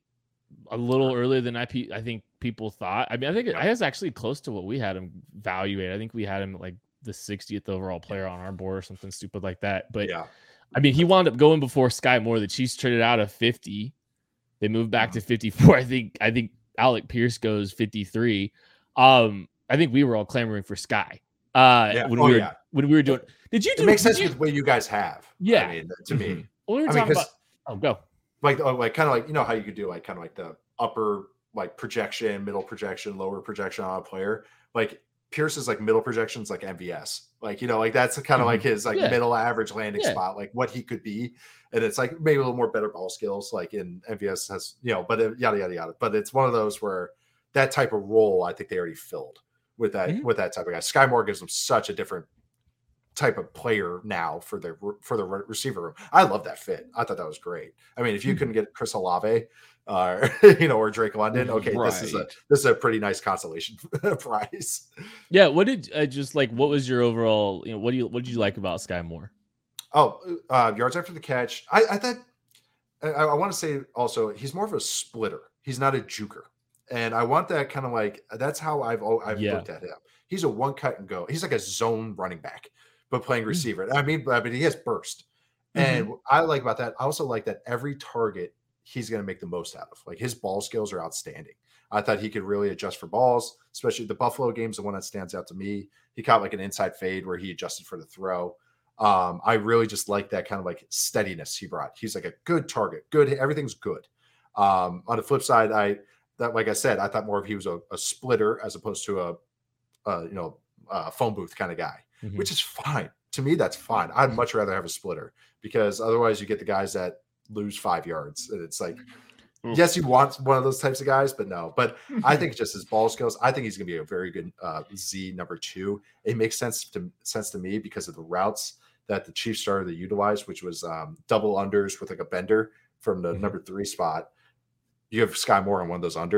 a little earlier than I, pe- I think people thought. I mean, I think it, I was actually close to what we had him evaluated. I think we had him at like the sixtieth overall player on our board or something stupid like that. But Yeah. I mean, he wound up going before Sky Moore. The Chiefs traded out of fifty. They moved back to fifty-four. I think I think Alec Pierce goes fifty-three. Um, I think we were all clamoring for Sky. Uh, Yeah. when Oh, we were yeah. when we were doing. Did you do? It makes did sense you- with what you guys have. Yeah. I mean, to me. Mhm. when we were I mean, talking 'cause- about. Oh, go. like oh, like kind of like you know how you could do like kind of like the upper like projection, middle projection, lower projection on a player. Like Pierce is like middle projections, like M V S. Like you know, like that's kind of like his like Yeah. middle average landing Yeah. spot, like what he could be. And it's like maybe a little more better ball skills, like in M V S has you know, but it, yada yada yada. But it's one of those where that type of role, I think they already filled with that Mhm. with that type of guy. Sky Moore gives them such a different type of player now for the for the re- receiver room. I love that fit. I thought that was great. I mean, if you couldn't get Chris Olave, uh, you know, or Drake London, okay, this is a Right. this is a pretty nice consolation prize. Yeah. What did uh, just like? What was your overall? You know, what do you what did you like about Sky Moore? Oh, uh, yards after the catch. I, I thought I, I want to say also he's more of a splitter. He's not a juker, and I want that kind of like that's how I've al- I've Yeah. looked at him. He's a one cut and go. He's like a zone running back, but playing Mm. receiver. I mean, but, but he has burst, and what I like about that. I also like that every target he's going to make the most out of. Like his ball skills are outstanding. I thought he could really adjust for balls, especially the Buffalo game's the one that stands out to me. He caught like an inside fade where he adjusted for the throw. Um, I really just like that kind of like steadiness he brought. He's like a good target, good, everything's good. Um, on the flip side, I that like I said, I thought more of he was a, a splitter as opposed to a, a you know a phone booth kind of guy, Mhm. which is fine. To me, that's fine. I'd much rather have a splitter because otherwise you get the guys that lose five yards. And it's like, Oof. yes, you want one of those types of guys, but no. But I think just his ball skills, I think he's going to be a very good uh, Z number two. It makes sense to sense to me because of the routes that the Chiefs started to utilize, which was um, double unders with like a bender from the Mhm. number three spot. You have Sky Moore on one of those unders.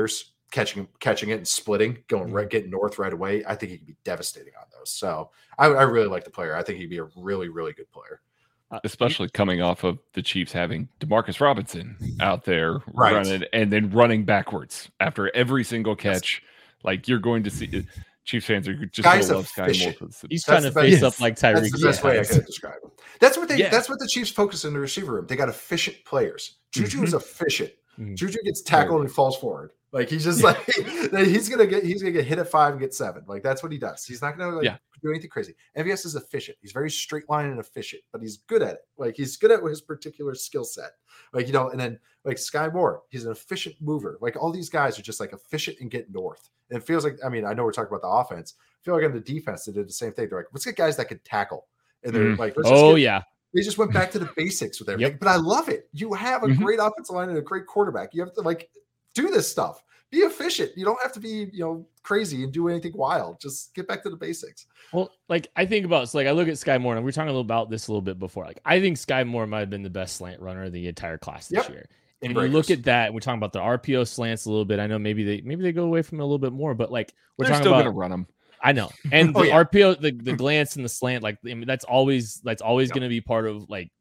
catching catching it and splitting, going right, getting north right away. I think he could be devastating on those. So I, I really like the player. I think he'd be a really, really good player. Especially coming off of the Chiefs having Demarcus Robinson out there right. running and then running backwards after every single catch. Yes. Like you're going to see Chiefs fans are just going to love Sky Moore. For this. He's trying that's to face up like Tyreek. That's the best yeah. way I could describe him. That's what they. Yeah. That's what the Chiefs focus in the receiver room. They got efficient players. Juju mm-hmm. is efficient. Mm-hmm. Juju gets tackled and falls forward. Like he's just like he's gonna get he's gonna get hit at five and get seven. Like that's what he does. He's not gonna like yeah. do anything crazy. M V S is efficient. He's very straight line and efficient, but he's good at it. Like he's good at his particular skill set. Like you know, and then like Sky Moore, he's an efficient mover. Like all these guys are just like efficient and get north. And it feels like I mean I know we're talking about the offense. I feel like on the defense they did the same thing. They're like, let's get guys that can tackle. And they're mm. like, let's oh get, yeah. They just went back to the basics with everything. Yep. But I love it. You have a mm-hmm. great offensive line and a great quarterback. You have to like do this stuff. Be efficient. You don't have to be, you know, crazy and do anything wild. Just get back to the basics. Well, like I think about, so like I look at Sky Moore, and we were talking a little about this a little bit before. Like I think Sky Moore might have been the best slant runner of the entire class this yep. year. And you look at that, we're talking about the R P O slants a little bit. I know maybe they maybe they go away from it a little bit more, but like we're They're talking still about gonna run them. I know, and oh, the yeah. R P O, the, the glance and the slant, like I mean, that's always that's always yep. going to be part of like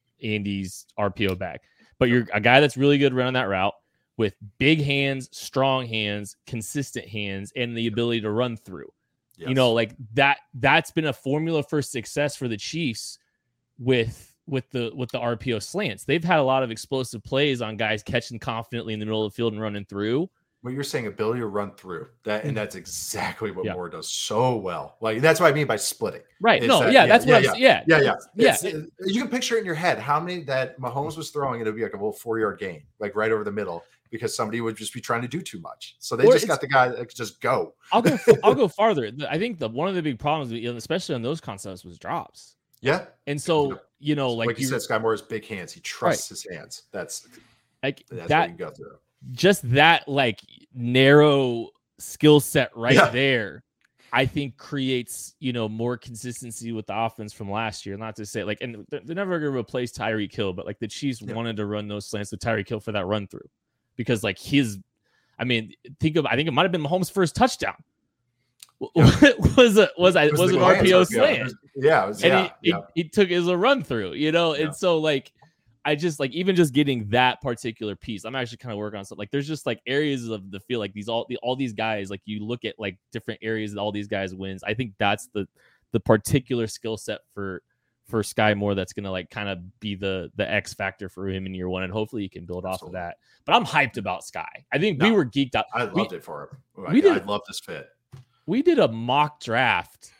Andy's R P O back. But you're a guy that's really good running that route with big hands, strong hands, consistent hands, and the ability to run through. Yes. You know, like that. That's been a formula for success for the Chiefs with with the with the R P O slants. They've had a lot of explosive plays on guys catching confidently in the middle of the field and running through. What you're saying, ability to run through that, and that's exactly what yeah. Moore does so well. Like that's what I mean by splitting. Right? No, that, yeah, yeah, that's yeah, what yeah, I'm yeah, yeah, yeah, yeah. It's, it, you can picture it in your head how many that Mahomes was throwing. It'll be like a little four yard gain, like right over the middle, because somebody would just be trying to do too much. So they or just got the guy that could just go. I'll go. I'll go farther. I think the one of the big problems, especially on those concepts, was drops. Yeah, and so you know, like, like you, you said, Sky Moore has big hands. He trusts right. his hands. That's like that's that. What you go through. Just that like narrow skill set right yeah. there, I think creates, you know, more consistency with the offense from last year. Not to say like, and they're, they're never going to replace Tyreek Hill, but like the Chiefs yeah. wanted to run those slants with Tyreek Hill for that run through because like his, I mean, think of, I think it might've been Mahomes' first touchdown. Yeah. was a, was I, was, was an R P O slant. Yeah. It was, and yeah, he, yeah. he, he took it as a run through, you know? Yeah. And so like, I just like even just getting that particular piece. I'm actually kind of working on stuff. Like there's just like areas of the feel like these all the all these guys, like you look at like different areas that all these guys wins. I think that's the the particular skill set for for Sky Moore that's gonna like kind of be the the X factor for him in year one, and hopefully he can build Absolutely. off of that. But I'm hyped about Sky. I think no, we were geeked out. I loved we, it for him. We I, did, I love this fit. We did a mock draft.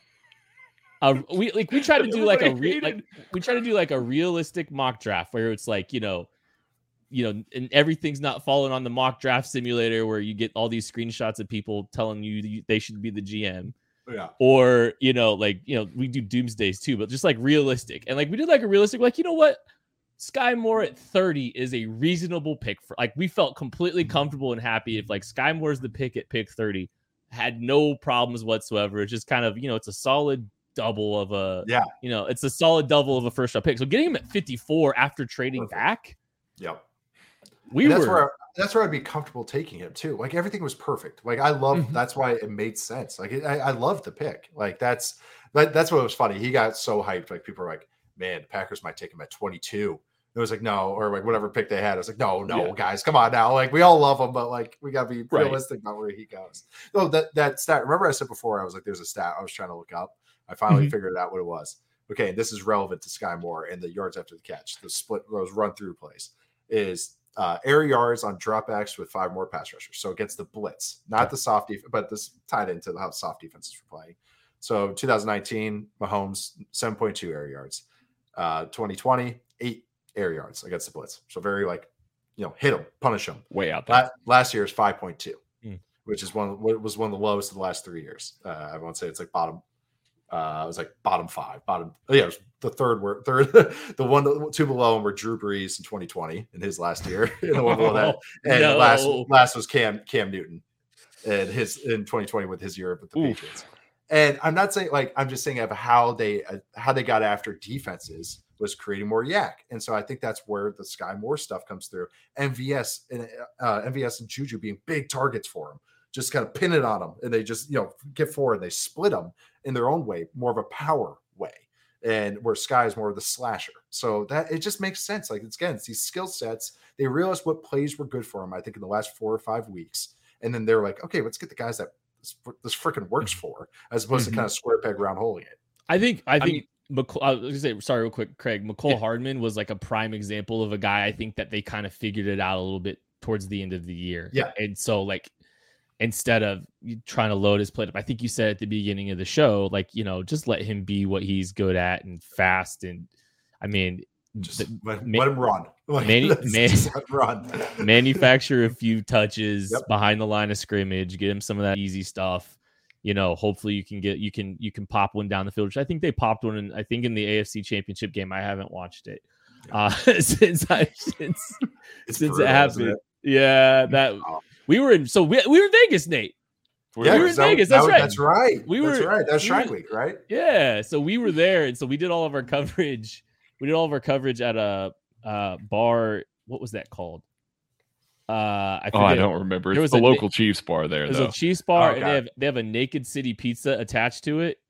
Uh, we like we try to do like a re- like we try to do like a realistic mock draft where it's like you know, you know, and everything's not falling on the mock draft simulator where you get all these screenshots of people telling you they should be the G M. Yeah. Or you know, like you know, we do doomsdays too, but just like realistic and like we did like a realistic like you know what, Sky Moore at thirty is a reasonable pick for like we felt completely comfortable and happy if like Sky Moore's the pick at pick thirty, had no problems whatsoever. It's just kind of you know it's a solid. double of a yeah you know it's a solid double of a first round pick, so getting him at fifty-four after trading Perfect. back yep we and that's were where that's where I'd be comfortable taking him too. Like everything was perfect. Like I love mm-hmm. that's why it made sense. Like it, I, I love the pick. Like that's that, that's what was funny. He got so hyped. Like people were like, man, the Packers might take him at twenty-two. It was like no, or like whatever pick they had. I was like, no, no, yeah. guys, come on now. Like we all love him, but like we gotta be right. realistic about where he goes. No, that that stat. Remember I said before I was like, there's a stat I was trying to look up. I finally mm-hmm. figured out what it was. Okay, this is relevant to Sky Moore and the yards after the catch. The split, those run-through plays, is uh, air yards on dropbacks with five more pass rushers. So it gets the blitz, not okay. the soft defense, but this tied into how soft defenses were playing. So twenty nineteen, Mahomes, seven point two air yards. Uh, twenty twenty, eight air yards against the blitz. So very like, you know, hit them, punish them. Way out there. Last year is five point two, mm. which is one was one of the lowest of the last three years. Uh, I won't say it's like bottom. Uh, it was like bottom five, bottom. Oh yeah, it was the third word, third, the one, two below him were Drew Brees in twenty twenty in his last year. And the one below that, and no. last last was Cam Cam Newton, and his in twenty twenty with his year with the Oof. Patriots. And I'm not saying like I'm just saying of how they uh, how they got after defenses was creating more yak. And so I think that's where the Sky Moore stuff comes through. M V S and uh, M V S and Juju being big targets for him, just kind of pin it on them, and they just, you know, get forward and they split them in their own way, more of a power way. And where Sky is more of the slasher. So that it just makes sense. Like, it's, again, it's these skill sets. They realized what plays were good for him, I think, in the last four or five weeks. And then they're like, okay, let's get the guys that this, this freaking works for, as opposed mm-hmm. to kind of square peg round holing it. I think, I think, I mean, McC- I was gonna say, sorry, real quick, Craig, McCole yeah. Hardman was like a prime example of a guy. I think that they kind of figured it out a little bit towards the end of the year. Yeah. And so, like, instead of trying to load his plate up, I think you said at the beginning of the show, like, you know, just let him be what he's good at and fast. And I mean, just the, let, ma- let him run. Like, manu- man- run. manufacture a few touches yep. behind the line of scrimmage, get him some of that easy stuff. You know, hopefully you can get, you can, you can pop one down the field, which I think they popped one in, I think in the A F C Championship game. I haven't watched it uh, since I, since, since brutal, it happened. It? Yeah. That oh. we were in, so we, we were in Vegas, Nate. Yeah, we were in that, Vegas. That, That's that, right. That's right. We were that's right. That's we Shrine were, Week, right? Yeah. So we were there. And so we did all of our coverage. We did all of our coverage at a uh, bar. What was that called? Uh, I oh, I don't remember. It's the local na- Chiefs bar there. There's though. a Chiefs bar, oh, and they have they have a Naked City pizza attached to it,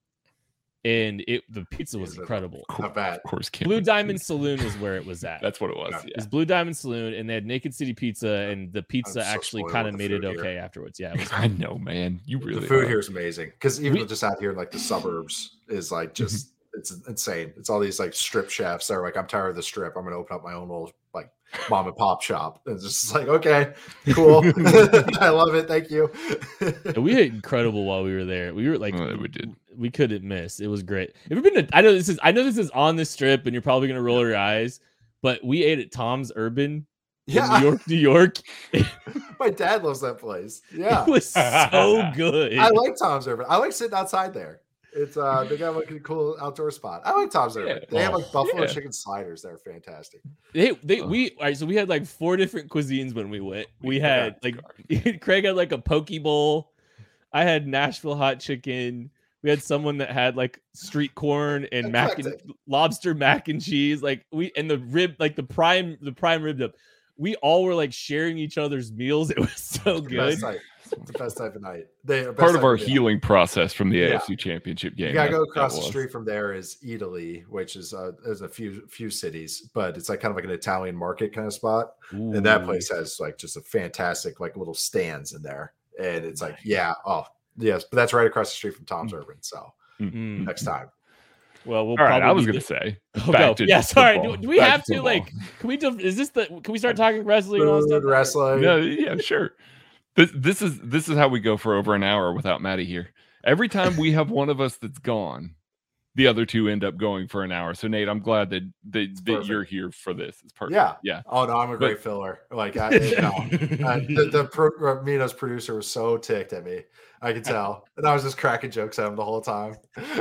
and it the pizza was incredible. Not bad. Of course, Blue Diamond Saloon is where it was at. That's what it was. Yeah. It's Blue Diamond Saloon, and they had Naked City pizza, and the pizza so actually spoiled kind of with made the it food okay here. afterwards. Yeah, it was I know, man. You really the food are. here is amazing, because even We- just out here in like the suburbs is like just it's insane. It's all these like strip chefs that are like, I'm tired of the strip. I'm gonna open up my own little like mom and pop shop. And it's just like, okay, cool. I love it. Thank you. we ate incredible while we were there. We were like, oh, we did. We couldn't miss. It was great. Have you been to, I know this is, I know this is on the strip, and you're probably gonna roll your eyes, but we ate at Tom's Urban. Yeah, in New York, New York. My dad loves that place. Yeah, it was so good. I like Tom's Urban. I like sitting outside there. It's uh, they got like a cool outdoor spot. I like Tom's Urban. Yeah. They have like buffalo Yeah. chicken sliders that are fantastic. They, they, we, all right. So we had like four different cuisines when we went. We had like Craig had like a poke bowl. I had Nashville hot chicken. We had someone that had like street corn and mac and lobster mac and cheese. Like we and the rib, like the prime, the prime rib dip. We all were like sharing each other's meals. It was so good. It's the best type of night. They, best Part of our of healing process from the yeah. A F C Championship game. You gotta that, go across the street from there is Italy, which is uh, there's a few few cities, but it's like kind of like an Italian market kind of spot. Ooh. And that place has like just a fantastic like little stands in there, and it's like yeah, oh yes, but that's right across the street from Tom's mm. Urban. So mm. next time. Well, we'll all right. probably I was get... going to say. Oh, back go. to yeah, sorry. Do, do we back have to, to like? Can we do? Is this the? Can we start talking wrestling and all Food, stuff? wrestling. No, yeah, sure. This this is this is how we go for over an hour without Maddie here. Every time we have one of us that's gone, the other two end up going for an hour. So Nate, I'm glad that that, that you're here for this. It's perfect. Yeah, yeah. Oh no, I'm a great but, filler. Like I, you know, uh, the, the pro, Mino's producer was so ticked at me. I could tell, and I was just cracking jokes at him the whole time.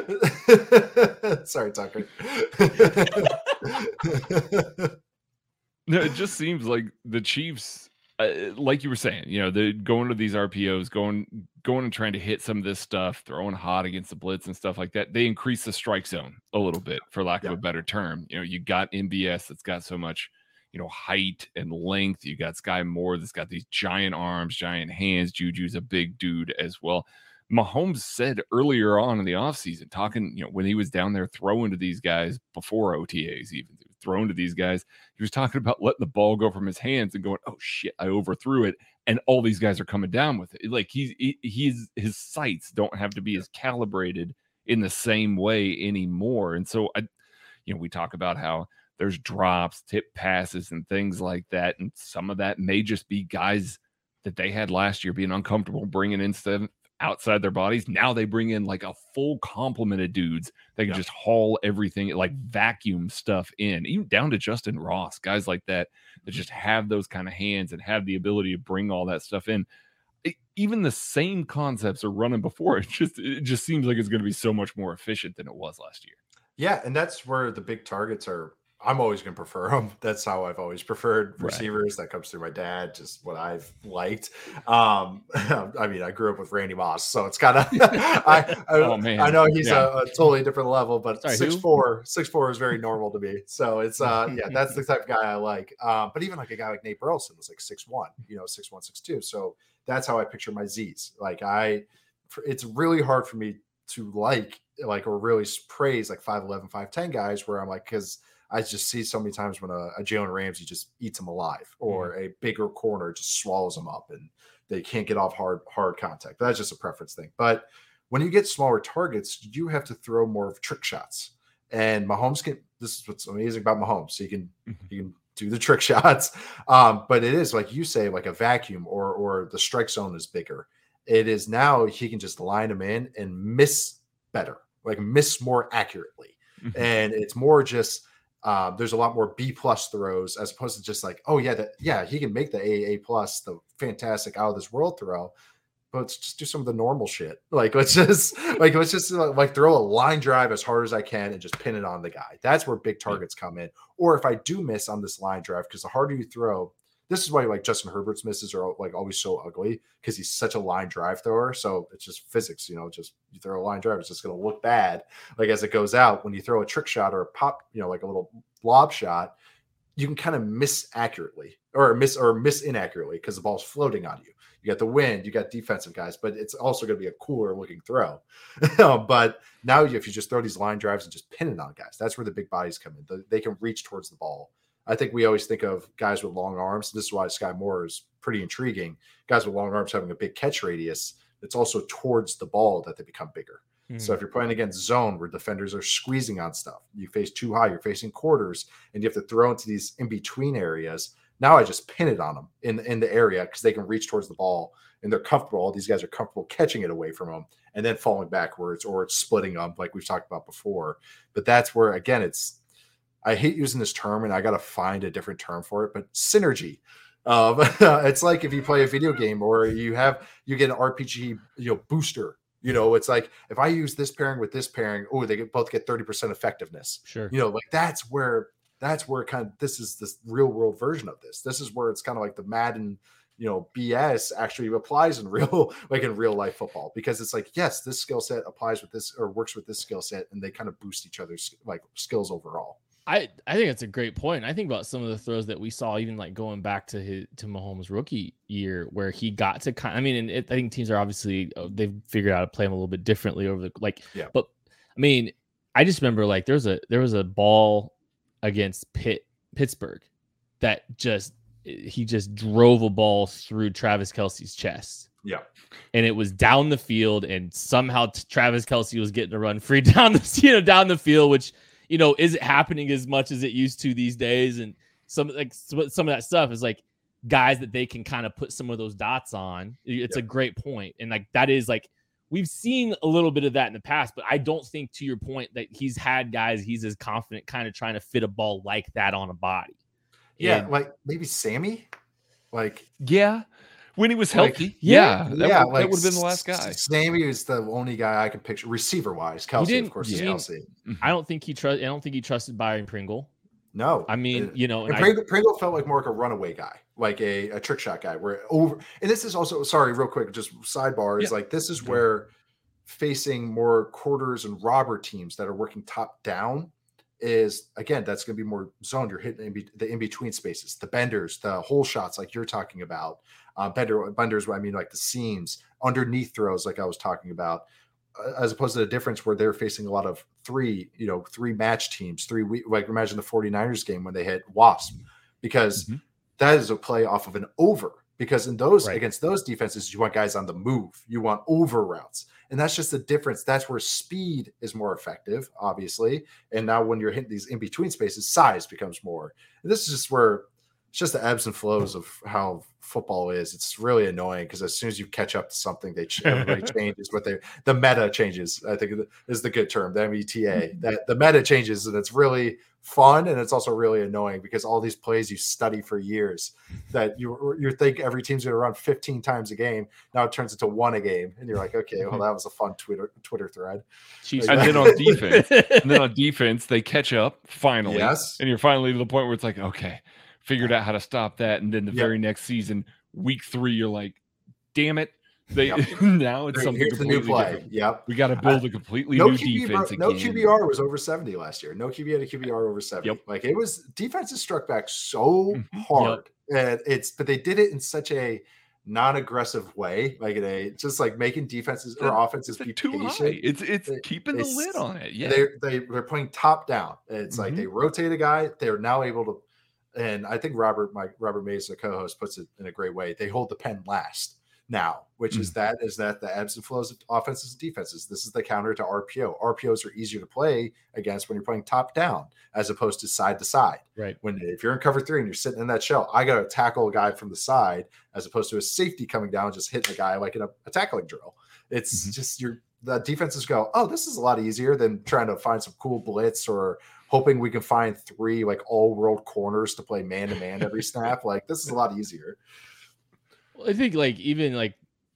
Sorry, Tucker. No, it just seems like the Chiefs, uh, like you were saying, you know, they're going to these R P Os, going, going and trying to hit some of this stuff, throwing hot against the blitz and stuff like that. They increase the strike zone a little bit, for lack yeah. of a better term. You know, you got M B S that's got so much, you know, height and length. You got Sky Moore that's got these giant arms, giant hands. Juju's a big dude as well. Mahomes said earlier on in the offseason, talking, you know, when he was down there throwing to these guys before O T As, even throwing to these guys, he was talking about letting the ball go from his hands and going, oh shit, I overthrew it. And all these guys are coming down with it. Like he's, he, he's, his sights don't have to be as calibrated in the same way anymore. And so I, you know, we talk about how there's drops, tip passes, and things like that. And some of that may just be guys that they had last year being uncomfortable bringing in stuff outside their bodies. Now they bring in like a full complement of dudes that can yeah. just haul everything, like vacuum stuff in, even down to Justin Ross, guys like that, that just have those kind of hands and have the ability to bring all that stuff in. It, even the same concepts are running before. It just, it just seems like it's going to be so much more efficient than it was last year. Yeah. And that's where the big targets are I'm always going to prefer them. That's how I've always preferred receivers. Right. That comes through my dad, just what I've liked. Um, I mean, I grew up with Randy Moss, so it's kind of, I, I, oh, man. I know he's yeah. a, a totally different level, but Sorry, six who? four, six four is very normal to me. So it's, uh, yeah, that's the type of guy I like. Um, but even like a guy like Nate Burleson was like six one, you know, six one, six two. So that's how I picture my Z's. Like I, it's really hard for me to like, like, or really praise like five eleven, five ten guys where I'm like, because I just see so many times when a, a Jalen Ramsey just eats them alive, or mm. a bigger corner just swallows them up and they can't get off hard, hard contact. But that's just a preference thing. But when you get smaller targets, you have to throw more of trick shots. And Mahomes can, this is what's amazing about Mahomes. So you can, mm-hmm. you can do the trick shots. Um, but it is like you say, like a vacuum, or, or the strike zone is bigger. It is now he can just line them in and miss better, like miss more accurately. Mm-hmm. And it's more just, Uh, there's a lot more B plus throws as opposed to just like, oh yeah, that yeah, he can make the A A plus, the fantastic out of this world throw, but let's just do some of the normal shit. Like let's just like let's just uh, like throw a line drive as hard as I can and just pin it on the guy. That's where big targets come in. Or if I do miss on this line drive, because the harder you throw, this is why like Justin Herbert's misses are like always so ugly, because he's such a line drive thrower. So it's just physics, you know, just you throw a line drive, it's just going to look bad. Like as it goes out, when you throw a trick shot or a pop, you know, like a little lob shot, you can kind of miss accurately or miss or miss inaccurately because the ball's floating on you. You got the wind, you got defensive guys, but it's also going to be a cooler looking throw. But now if you just throw these line drives and just pin it on guys, that's where the big bodies come in. They can reach towards the ball. I think we always think of guys with long arms. This is why Sky Moore is pretty intriguing. Guys with long arms having a big catch radius. It's also towards the ball that they become bigger. Mm-hmm. So if you're playing against zone where defenders are squeezing on stuff, you face too high, you're facing quarters, and you have to throw into these in-between areas. Now I just pin it on them in, in the area because they can reach towards the ball and they're comfortable. All these guys are comfortable catching it away from them and then falling backwards, or it's splitting them like we've talked about before. But that's where, again, it's, I hate using this term and I got to find a different term for it, but synergy. Um, it's like if you play a video game or you have, you get an R P G, you know, booster, you know, it's like if I use this pairing with this pairing, oh, they get, both get thirty percent effectiveness. Sure. You know, like that's where, that's where kind of, this is this real world version of this. This is where it's kind of like the Madden, you know, B S actually applies in real, like in real life football, because it's like, yes, this skill set applies with this or works with this skill set, and they kind of boost each other's like skills overall. I, I think that's a great point. I think about some of the throws that we saw, even like going back to his to Mahomes' rookie year, where he got to kind. I mean, and it, I think teams are obviously they've figured out to play him a little bit differently over the like. Yeah. But I mean, I just remember like there was a there was a ball against Pitt Pittsburgh that just he just drove a ball through Travis Kelce's chest. Yeah. And it was down the field, and somehow Travis Kelce was getting to run free down the you know down the field, which. You know, is it happening as much as it used to these days? And some like some of that stuff is like guys that they can kind of put some of those dots on. It's yep. a great point. And like that is like we've seen a little bit of that in the past, but I don't think, to your point, that he's had guys he's as confident kind of trying to fit a ball like that on a body. Yeah, and, like maybe Sammy. Like yeah. When he was like, healthy, yeah, yeah, that, yeah, would, like, that would have been the last guy. Sammy is the only guy I can picture receiver wise. Kelce, of course, is Kelce. I don't think he trust. I don't think he trusted Byron Pringle. No, I mean, you know, and and Pringle, I, Pringle felt like more like a runaway guy, like a, a trick shot guy. Where over, and this is also sorry, real quick, just sidebar is yeah. like this is mm-hmm. where facing more quarters and robber teams that are working top down is again that's going to be more zone. You're hitting in be, the in between spaces, the benders, the hole shots, like you're talking about. Uh, bender benders, I mean, like the seams, underneath throws, like I was talking about, uh, as opposed to the difference where they're facing a lot of three, you know, three match teams, three, like imagine the 49ers game when they hit Wasp, because mm-hmm. that is a play off of an over, because in those, right. against those defenses, you want guys on the move, you want over routes. And that's just the difference. That's where speed is more effective, obviously. And now when you're hitting these in-between spaces, size becomes more. And this is just where it's just the ebbs and flows of how football is. It's really annoying because as soon as you catch up to something, they everybody changes what they the meta changes. I think is the good term, the M E T A. That the meta changes, and it's really fun, and it's also really annoying because all these plays you study for years that you you think every team's going to run fifteen times a game. Now it turns into one a game, and you're like, okay, well that was a fun Twitter Twitter thread. Like, and then on defense, and then on defense, they catch up finally, yes, and you're finally to the point where it's like, okay, figured out how to stop that, and then the yep. very next season, week three, you're like, damn it. They yep. now it's something Here's completely the new play. different. Yep, we got to build a completely no new Q B, defense. No again. Q B R was over seventy last year. No Q B had a Q B R over seventy. Yep. Like it was defenses struck back so mm-hmm. hard, yep. and it's but they did it in such a non-aggressive way, like in a just like making defenses or the, offenses be too patient. High. It's it's they, keeping they, the lid on it. Yeah, they they they're playing top down. It's mm-hmm. like they rotate a guy. They're now able to, and I think Robert, my Robert Mays, the co-host, puts it in a great way. They hold the pen last. Now, which mm-hmm. is that is that the ebbs and flows of offenses and defenses. This is the counter to R P O. R P Os are easier to play against when you're playing top down as opposed to side to side. Right. When if you're in cover three and you're sitting in that shell, I got to tackle a guy from the side as opposed to a safety coming down and just hitting a guy like in a, a tackling drill. It's mm-hmm. just your the defenses go, oh, this is a lot easier than trying to find some cool blitz or hoping we can find three like all world corners to play man to man every snap. Like this is a lot easier. I think like even like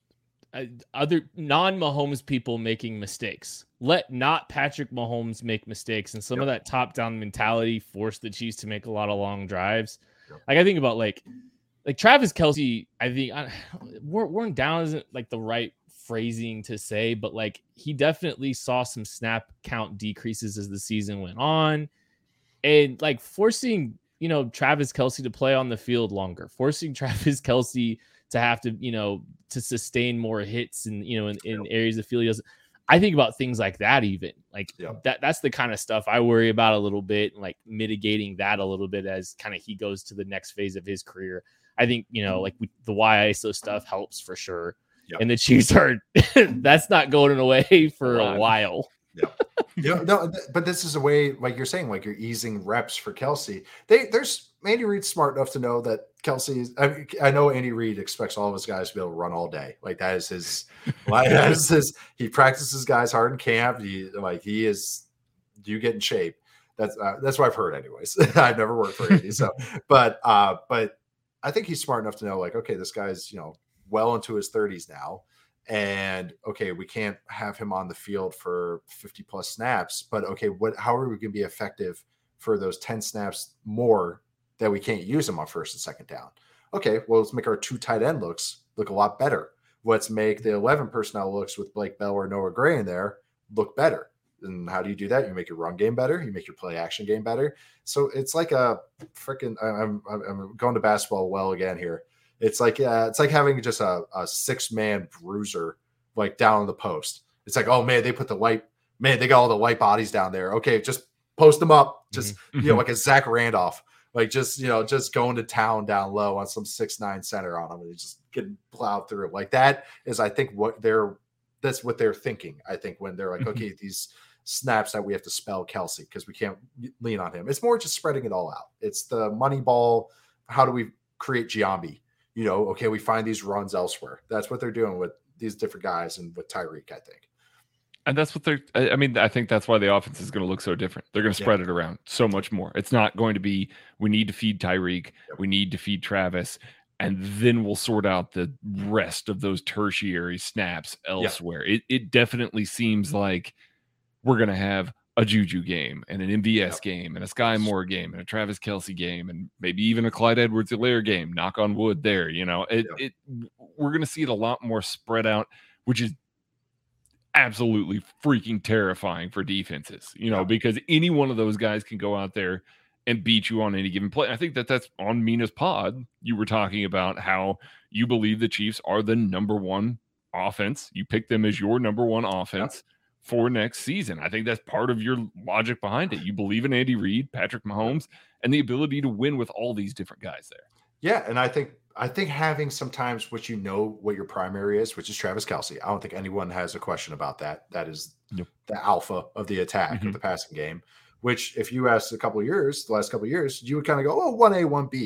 uh, other non-Mahomes people making mistakes. Let not Patrick Mahomes make mistakes, and some yep. of that top-down mentality forced the Chiefs to make a lot of long drives. Yep. Like I think about like like Travis Kelce. I think I, worn down isn't like the right phrasing to say, but like he definitely saw some snap count decreases as the season went on, and like forcing you know Travis Kelce to play on the field longer, forcing Travis Kelce to have to, you know, to sustain more hits and, you know, in, in yep. areas of field. He doesn't, I think about things like that, even like yep. that, that's the kind of stuff I worry about a little bit, like mitigating that a little bit as kind of he goes to the next phase of his career. I think, you know, like we, the Y I S O stuff helps for sure. Yep. And the Chiefs are, that's not going away for a, a while. Yeah. You know, no, but this is a way, like you're saying, like you're easing reps for Kelce. They there's Andy Reid's smart enough to know that Kelce is. I, mean, I know Andy Reid expects all of his guys to be able to run all day. Like that is his. Like that is his. He practices guys hard in camp. He like he is. You get in shape. That's uh, that's what I've heard, anyways. I've never worked for Andy, so but uh, but I think he's smart enough to know, like, okay, this guy's you know well into his thirties now. And okay, we can't have him on the field for fifty plus snaps, but okay, what? How are we going to be effective for those ten snaps more that we can't use him on first and second down? Okay, well, let's make our two tight end looks look a lot better. Let's make the eleven personnel looks with Blake Bell or Noah Gray in there look better. And how do you do that? You make your run game better. You make your play action game better. So it's like a freaking. I'm I'm going to basketball well again here. It's like uh, it's like having just a, a six man bruiser like down the post. It's like, oh man, they put the light man, they got all the light bodies down there. Okay, just post them up, just mm-hmm. you know, like a Zach Randolph, like just you know, just going to town down low on some six nine center on them and just getting plowed through. Like that is, I think, what they're that's what they're thinking. I think when they're like, mm-hmm. okay, these snaps that we have to spell Kelce because we can't lean on him. It's more just spreading it all out. It's the money ball. How do we create Giambi? You know, okay, we find these runs elsewhere. That's what they're doing with these different guys and with Tyreek, I think. And that's what they're, I mean, I think that's why the offense is going to look so different. They're going to spread yeah. it around so much more. It's not going to be, we need to feed Tyreek, yep. we need to feed Travis, and then we'll sort out the rest of those tertiary snaps elsewhere. Yep. It, it definitely seems like we're going to have a Juju game and an M V S yep. game and a Sky Moore game and a Travis Kelce game and maybe even a Clyde Edwards-Helaire game. Knock on wood there. You know, it, yep. it we're going to see it a lot more spread out, which is absolutely freaking terrifying for defenses, you know, yep. because any one of those guys can go out there and beat you on any given play. I think that that's on Mina's pod. You were talking about how you believe the Chiefs are the number one offense. You pick them as your number one offense. Yep. for next season. I think that's part of your logic behind it. You believe in Andy Reid, Patrick Mahomes, and the ability to win with all these different guys there. Yeah, and I think I think having sometimes what you know what your primary is, which is Travis Kelce. I don't think anyone has a question about that. That is yep. the alpha of the attack mm-hmm. of the passing game, which if you asked a couple of years, the last couple of years, you would kind of go, oh, one A, one B.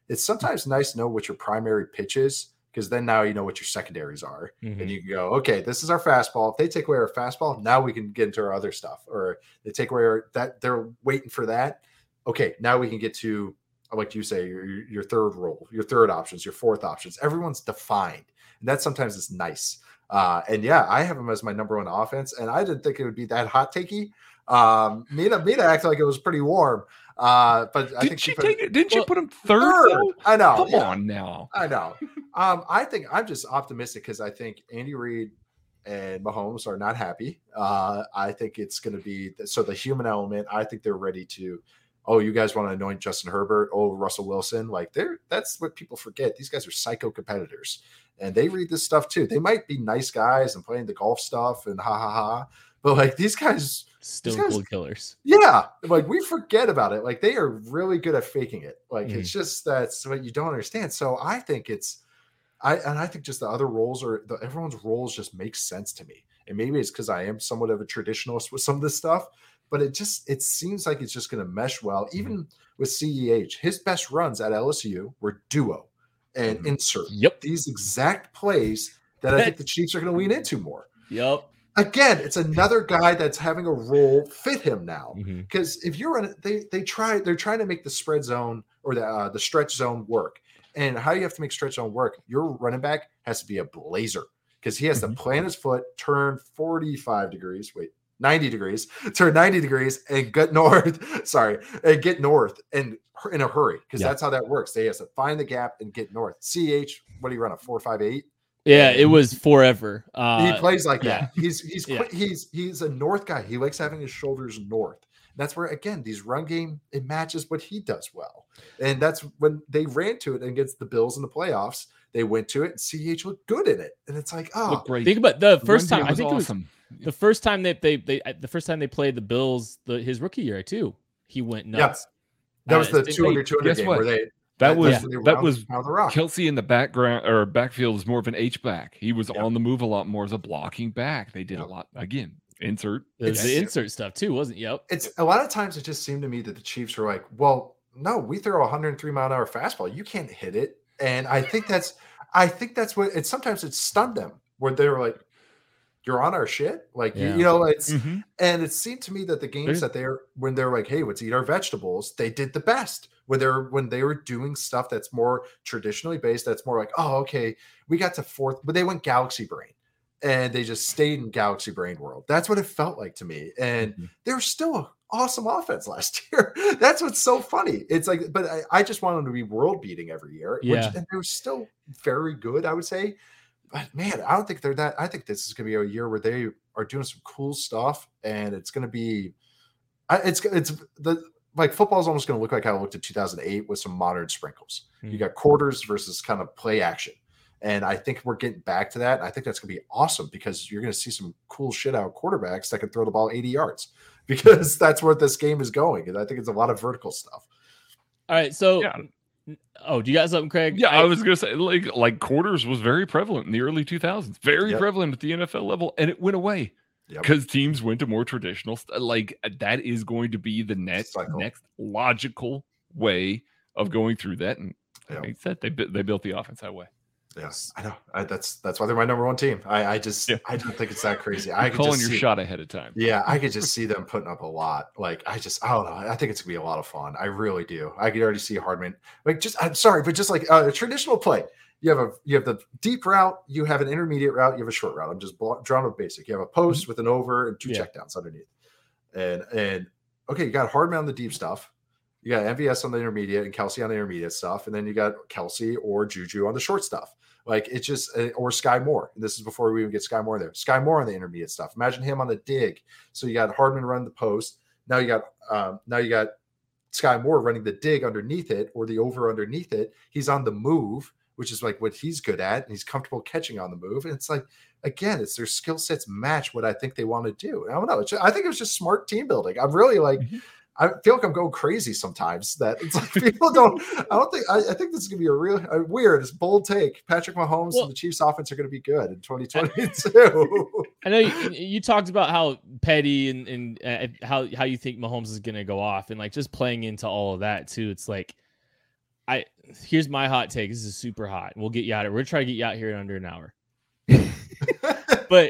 it's sometimes nice to know what your primary pitch is, because then now you know what your secondaries are. Mm-hmm. And you can go, okay, this is our fastball. If they take away our fastball, now we can get into our other stuff. Or they take away our, that, they're waiting for that. Okay, now we can get to, like you say, your, your third role, your third options, your fourth options. Everyone's defined. And that sometimes is nice. Uh, and yeah, I have him as my number one offense, and I didn't think it would be that hot takey. Um, Mina, Mina acted like it was pretty warm. Uh, but I Did think she put, take it? Didn't well, you put him third? third. I know. Come yeah. on now. I know. Um, I think I'm just optimistic because I think Andy Reid and Mahomes are not happy. Uh, I think it's going to be so the human element. I think they're ready to. Oh, you guys want to anoint Justin Herbert? Oh, Russell Wilson. Like they're that's what people forget. These guys are psycho competitors, and they read this stuff too. They might be nice guys and playing the golf stuff and ha ha ha, but like these guys, stone guys, cold killers. Yeah, like we forget about it. Like they are really good at faking it. Like mm. it's just that's what you don't understand. So I think it's, I and I think just the other roles are the, everyone's roles just make sense to me. And maybe it's because I am somewhat of a traditionalist with some of this stuff. But it just it seems like it's just going to mesh well. Even with C E H, his best runs at L S U were duo and mm-hmm. insert. Yep. These exact plays that I think the Chiefs are going to lean into more. Yep. Again, it's another guy that's having a role fit him now. Because mm-hmm. if you're running, they they try they're trying to make the spread zone or the uh, the stretch zone work. And how do you have to make stretch zone work? Your running back has to be a blazer because he has mm-hmm. to plant his foot, turn forty-five degrees. Wait. ninety degrees, turn ninety degrees and get north. Sorry, and get north and in a hurry because yeah. that's how that works. They have to find the gap and get north. C H, what do you run a four five eight? Yeah, it was forever. Uh, he plays like yeah. that. He's he's yeah. he's he's a north guy. He likes having his shoulders north. That's where again these run game it matches what he does well, and that's when they ran to it against the Bills in the playoffs. They went to it, and C H looked good in it, and it's like oh, Look great. Think about the first time. I think awesome. it was. The first time that they, they the first time they played the Bills, the his rookie year too, he went nuts. Yeah. That was the two hundred two hundred game what? where they that, that was yeah. that was Kelsey in the background or backfield is more of an H back. He was yeah. on the move a lot more as a blocking back. They did yeah. a lot again. Insert it's the insert stuff too, wasn't? Yep. It's a lot of times it just seemed to me that the Chiefs were like, well, no, we throw a one hundred three mile an hour fastball. You can't hit it, and I think that's I think that's what it's sometimes it stunned them where they were like. You're on our shit, like yeah. you, you know. It's mm-hmm. and it seemed to me that the games that they're when they're like, "Hey, let's eat our vegetables," they did the best. When they're when they were doing stuff that's more traditionally based, that's more like, "Oh, okay, we got to fourth," but they went Galaxy Brain, and they just stayed in Galaxy Brain world. That's what it felt like to me, and mm-hmm. they were still an awesome offense last year. That's what's so funny. It's like, but I, I just want them to be world beating every year, yeah. which, and they were still very good, I would say. But man, I don't think they're that. I think this is going to be a year where they are doing some cool stuff, and it's going to be, it's it's the like football is almost going to look like how it looked in two thousand eight with some modern sprinkles. Mm-hmm. You got quarters versus kind of play action, and I think we're getting back to that. And I think that's going to be awesome because you're going to see some cool shit out of quarterbacks that can throw the ball eighty yards because that's where this game is going. And I think it's a lot of vertical stuff. All right, so. Yeah. Oh, do you got something, Craig? Yeah, I, I was gonna say like like quarters was very prevalent in the early two thousands, very yep. prevalent at the N F L level, and it went away because yep. teams went to more traditional. St- like that is going to be the next Cycle. next logical way of going through that, and yep. like I said, they they built the offense that way. Yes, I know. I, that's that's why they're my number one team. I, I just yeah. I don't think it's that crazy. I could calling just your see, shot ahead of time. Yeah, I could just see them putting up a lot. Like I just I don't know. I think it's gonna be a lot of fun. I really do. I could already see Hardman. Like just I'm sorry, but just like uh, a traditional play. You have a you have the deep route. You have an intermediate route. You have a short route. I'm just drawing a basic. You have a post mm-hmm. with an over and two yeah. checkdowns underneath. And and okay, you got Hardman on the deep stuff. You got M V S on the intermediate and Kelsey on the intermediate stuff, and then you got Kelsey or Juju on the short stuff. Like it's just, or Sky Moore. And this is before we even get Sky Moore there. Sky Moore on the intermediate stuff. Imagine him on the dig. So you got Hardman run the post. Now you got, um, now you got Sky Moore running the dig underneath it or the over underneath it. He's on the move, which is like what he's good at. And he's comfortable catching on the move. And it's like, again, it's their skill sets match what I think they want to do. I don't know. It's just, I think it was just smart team building. I'm really like, mm-hmm. I feel like I'm going crazy sometimes that it's like people don't, I don't think, I, I think this is going to be a real a weird, it's bold take. Patrick Mahomes well, and the Chiefs offense are going to be good in twenty twenty-two. I know you, you talked about how petty and, and uh, how, how you think Mahomes is going to go off and like just playing into all of that too. It's like, I, here's my hot take. This is super hot. We'll get you out of We're trying to get you out here in under an hour. But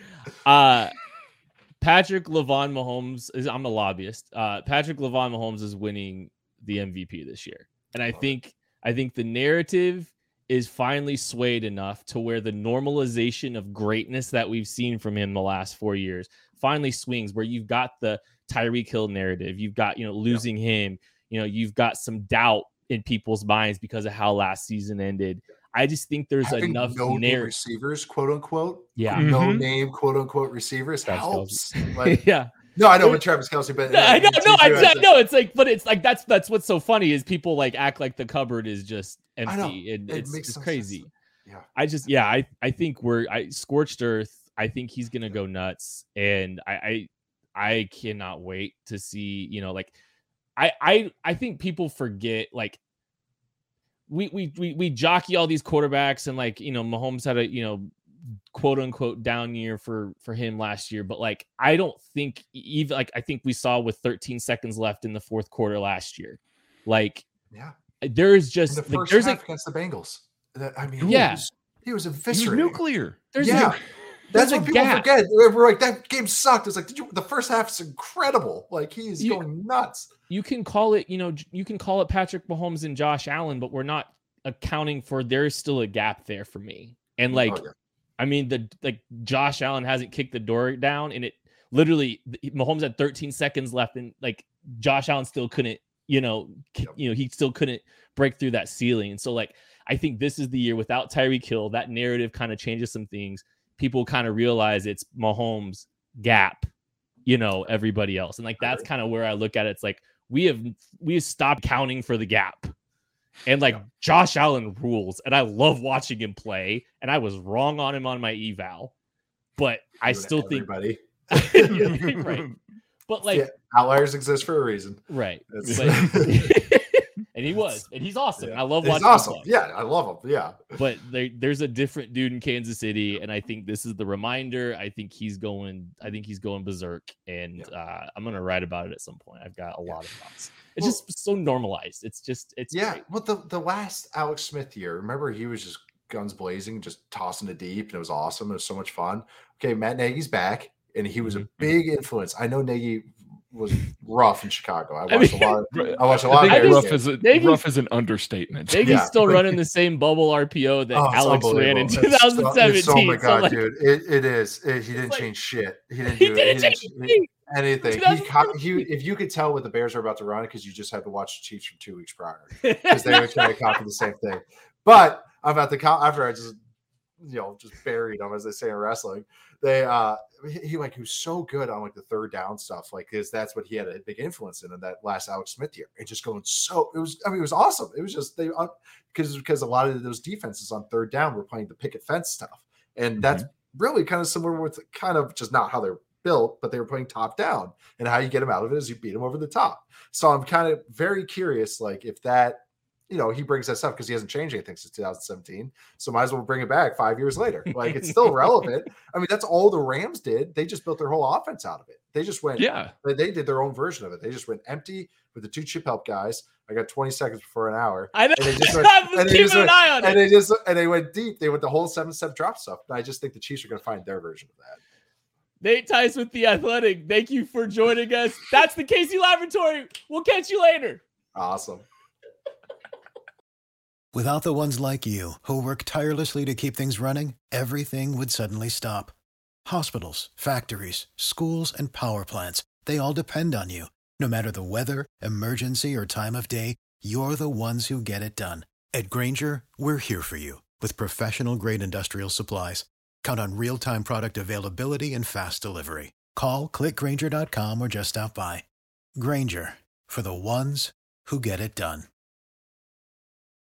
uh, Patrick LeVon Mahomes is. I'm a lobbyist. Uh, Patrick LeVon Mahomes is winning the M V P this year, and I think I think the narrative is finally swayed enough to where the normalization of greatness that we've seen from him the last four years finally swings. Where you've got the Tyreek Hill narrative, you've got you know losing yeah. him, you know you've got some doubt in people's minds because of how last season ended. I just think there's Having enough no narrative receivers, quote unquote. Yeah. No Mm-hmm. name, quote unquote receivers Travis helps. Like, yeah. No, I know with Travis Kelce, but no, I know, no, I, I no, it's like, but it's like that's that's what's so funny is people like act like the cupboard is just empty, and it it's, makes it's some crazy. sense. Yeah, I just, yeah, I I think we're I scorched earth. I think he's gonna go nuts, and I I, I cannot wait to see. You know, like I I I think people forget like. We, we we we jockey all these quarterbacks, and like you know Mahomes had a you know quote unquote down year for for him last year, but like I don't think even like I think we saw with thirteen seconds left in the fourth quarter last year, like yeah, there's just in the like, first there's half a, against the Bengals. That, I mean, yeah, he was, he was He was eviscerating. nuclear. there's yeah. a, That's there's what a people gap. forget. We're like, that game sucked. It's like, did you, the first half is incredible. Like, he is You- going nuts. You can call it you know you can call it Patrick Mahomes and Josh Allen, but we're not accounting for there's still a gap there for me, and like. Oh, yeah. I mean, the like Josh Allen hasn't kicked the door down, and it literally Mahomes had thirteen seconds left, and like Josh Allen still couldn't, you know, yep. you know, he still couldn't break through that ceiling. And so, like, I think this is the year without Tyreek Hill, that narrative kind of changes some things. People kind of realize it's Mahomes gap, you know, everybody else, and like that's kind of where I look at it. It's like we have we have stopped counting for the gap. And like yeah. Josh Allen rules, and I love watching him play. And I was wrong on him on my eval, but I still everybody. think yeah, right. But like yeah, outliers exist for a reason, right? But, and he was, and he's awesome. Yeah. I love he's watching. Awesome, him yeah, I love him. Yeah, but there, there's a different dude in Kansas City, and I think this is the reminder. I think he's going. I think he's going berserk, and yeah. uh, I'm gonna write about it at some point. I've got a yeah. lot of thoughts. It's well, just so normalized. It's just, it's yeah. Great. Well, the, the last Alex Smith year, remember he was just guns blazing, just tossing it deep, and it was awesome. It was so much fun. Okay, Matt Nagy's back, and he was mm-hmm. a big influence. I know Nagy was rough in Chicago. I watched I mean, a lot. Of, I watched a lot. I think of rough is a, Nagy's, rough is an understatement. Nagy's yeah. still running the same bubble R P O that oh, Alex ran in twenty seventeen. It's, oh my god, so like, dude! It, it is. It, he didn't like, change shit. He didn't. He do didn't it. change he didn't, anything. He, he, if you could tell what the Bears are about to run, because you just had to watch the Chiefs from two weeks prior, because they were trying to copy the same thing. But I'm about to count after I just, you know, just buried them, as they say in wrestling. They, uh, he, he like he was so good on like the third down stuff, like because that's what he had a big influence in in that last Alex Smith year. It just going so it was. I mean, it was awesome. It was just they because uh, because a lot of those defenses on third down were playing the picket fence stuff, and mm-hmm. that's really kind of similar with kind of just not how they're built, but they were playing top down, and how you get them out of it is you beat them over the top. So I'm kind of very curious, like if that, you know, he brings that stuff because he hasn't changed anything since two thousand seventeen. So might as well bring it back five years later. Like it's still relevant. I mean, that's all the Rams did. They just built their whole offense out of it. They just went, yeah, they did their own version of it. They just went empty with the two chip help guys. I got twenty seconds before an hour. I know. And they just went, and they just went, an eye on and it. they just and they went deep. They went the whole seven step drop stuff. And I just think the Chiefs are going to find their version of that. Nate Tice with The Athletic. Thank you for joining us. That's the K C Laboratory. We'll catch you later. Awesome. Without the ones like you, who work tirelessly to keep things running, everything would suddenly stop. Hospitals, factories, schools, and power plants, they all depend on you. No matter the weather, emergency, or time of day, you're the ones who get it done. At Grainger, we're here for you with professional-grade industrial supplies. Count on real-time product availability and fast delivery. Call, click Grainger dot com, or just stop by. Grainger, for the ones who get it done.